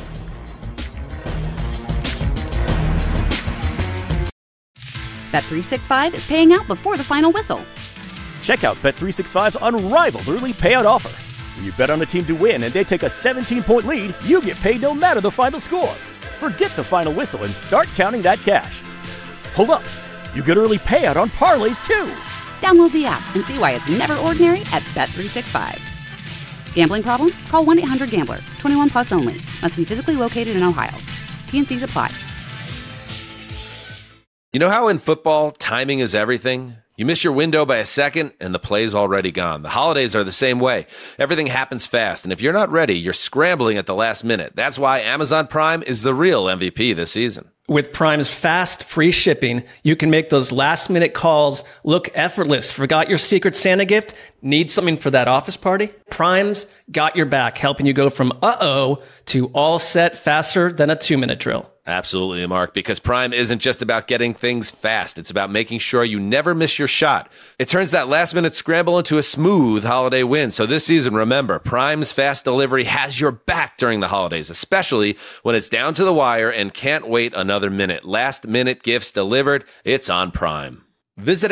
Bet365 is paying out before the final whistle. Check out Bet365's unrivaled early payout offer. When you bet on a team to win and they take a 17-point lead, you get paid no matter the final score. Forget the final whistle and start counting that cash. Hold up. You get early payout on parlays, too. Download the app and see why it's never ordinary at Bet365. Gambling problem? Call 1-800-GAMBLER. 21 plus only. Must be physically located in Ohio. T&Cs apply. You know how in football, timing is everything? You miss your window by a second, and the play's already gone. The holidays are the same way. Everything happens fast, and if you're not ready, you're scrambling at the last minute. That's why Amazon Prime is the real MVP this season. With Prime's fast, free shipping, you can make those last-minute calls look effortless. Forgot your Secret Santa gift? Need something for that office party? Prime's got your back, helping you go from uh-oh to all set faster than a 2-minute drill. Absolutely, Mark, because Prime isn't just about getting things fast. It's about making sure you never miss your shot. It turns that last-minute scramble into a smooth holiday win. So this season, remember, Prime's fast delivery has your back during the holidays, especially when it's down to the wire and can't wait another minute. Last-minute gifts delivered. It's on Prime. Visit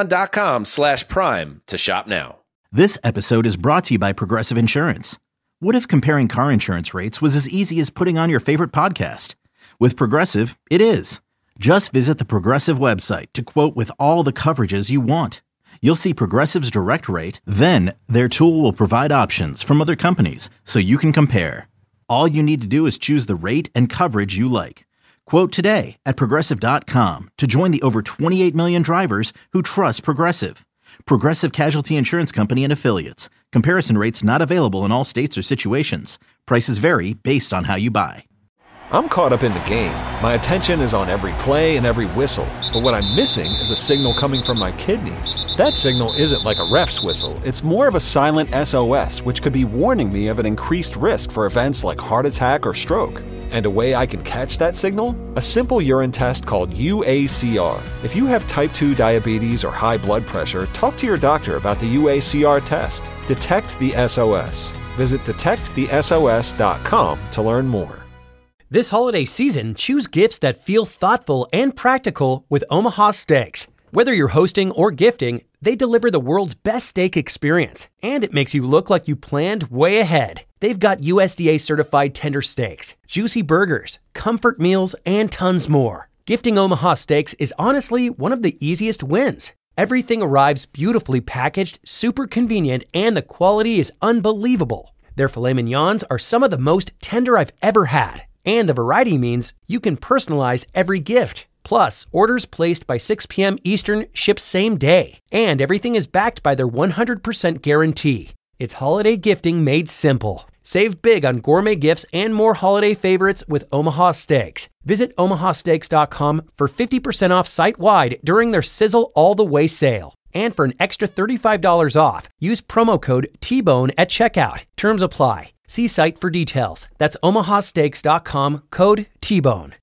Amazon.com/Prime to shop now. This episode is brought to you by Progressive Insurance. What if comparing car insurance rates was as easy as putting on your favorite podcast? With Progressive, it is. Just visit the Progressive website to quote with all the coverages you want. You'll see Progressive's direct rate, then their tool will provide options from other companies so you can compare. All you need to do is choose the rate and coverage you like. Quote today at Progressive.com to join the over 28 million drivers who trust Progressive. Progressive Casualty Insurance Company and Affiliates. Comparison rates not available in all states or situations. Prices vary based on how you buy. I'm caught up in the game. My attention is on every play and every whistle. But what I'm missing is a signal coming from my kidneys. That signal isn't like a ref's whistle. It's more of a silent SOS, which could be warning me of an increased risk for events like heart attack or stroke. And a way I can catch that signal? A simple urine test called UACR. If you have type 2 diabetes or high blood pressure, talk to your doctor about the UACR test. Detect the SOS. Visit detectthesos.com to learn more. This holiday season, choose gifts that feel thoughtful and practical with Omaha Steaks. Whether you're hosting or gifting, they deliver the world's best steak experience, and it makes you look like you planned way ahead. They've got USDA certified tender steaks, juicy burgers, comfort meals, and tons more. Gifting Omaha Steaks is honestly one of the easiest wins. Everything arrives beautifully packaged, super convenient, and the quality is unbelievable. Their filet mignons are some of the most tender I've ever had. And the variety means you can personalize every gift. Plus, orders placed by 6 p.m. Eastern ship same day. And everything is backed by their 100% guarantee. It's holiday gifting made simple. Save big on gourmet gifts and more holiday favorites with Omaha Steaks. Visit omahasteaks.com for 50% off site-wide during their Sizzle All the Way sale. And for an extra $35 off, use promo code TBONE at checkout. Terms apply. See site for details. That's omahasteaks.com, code TBONE.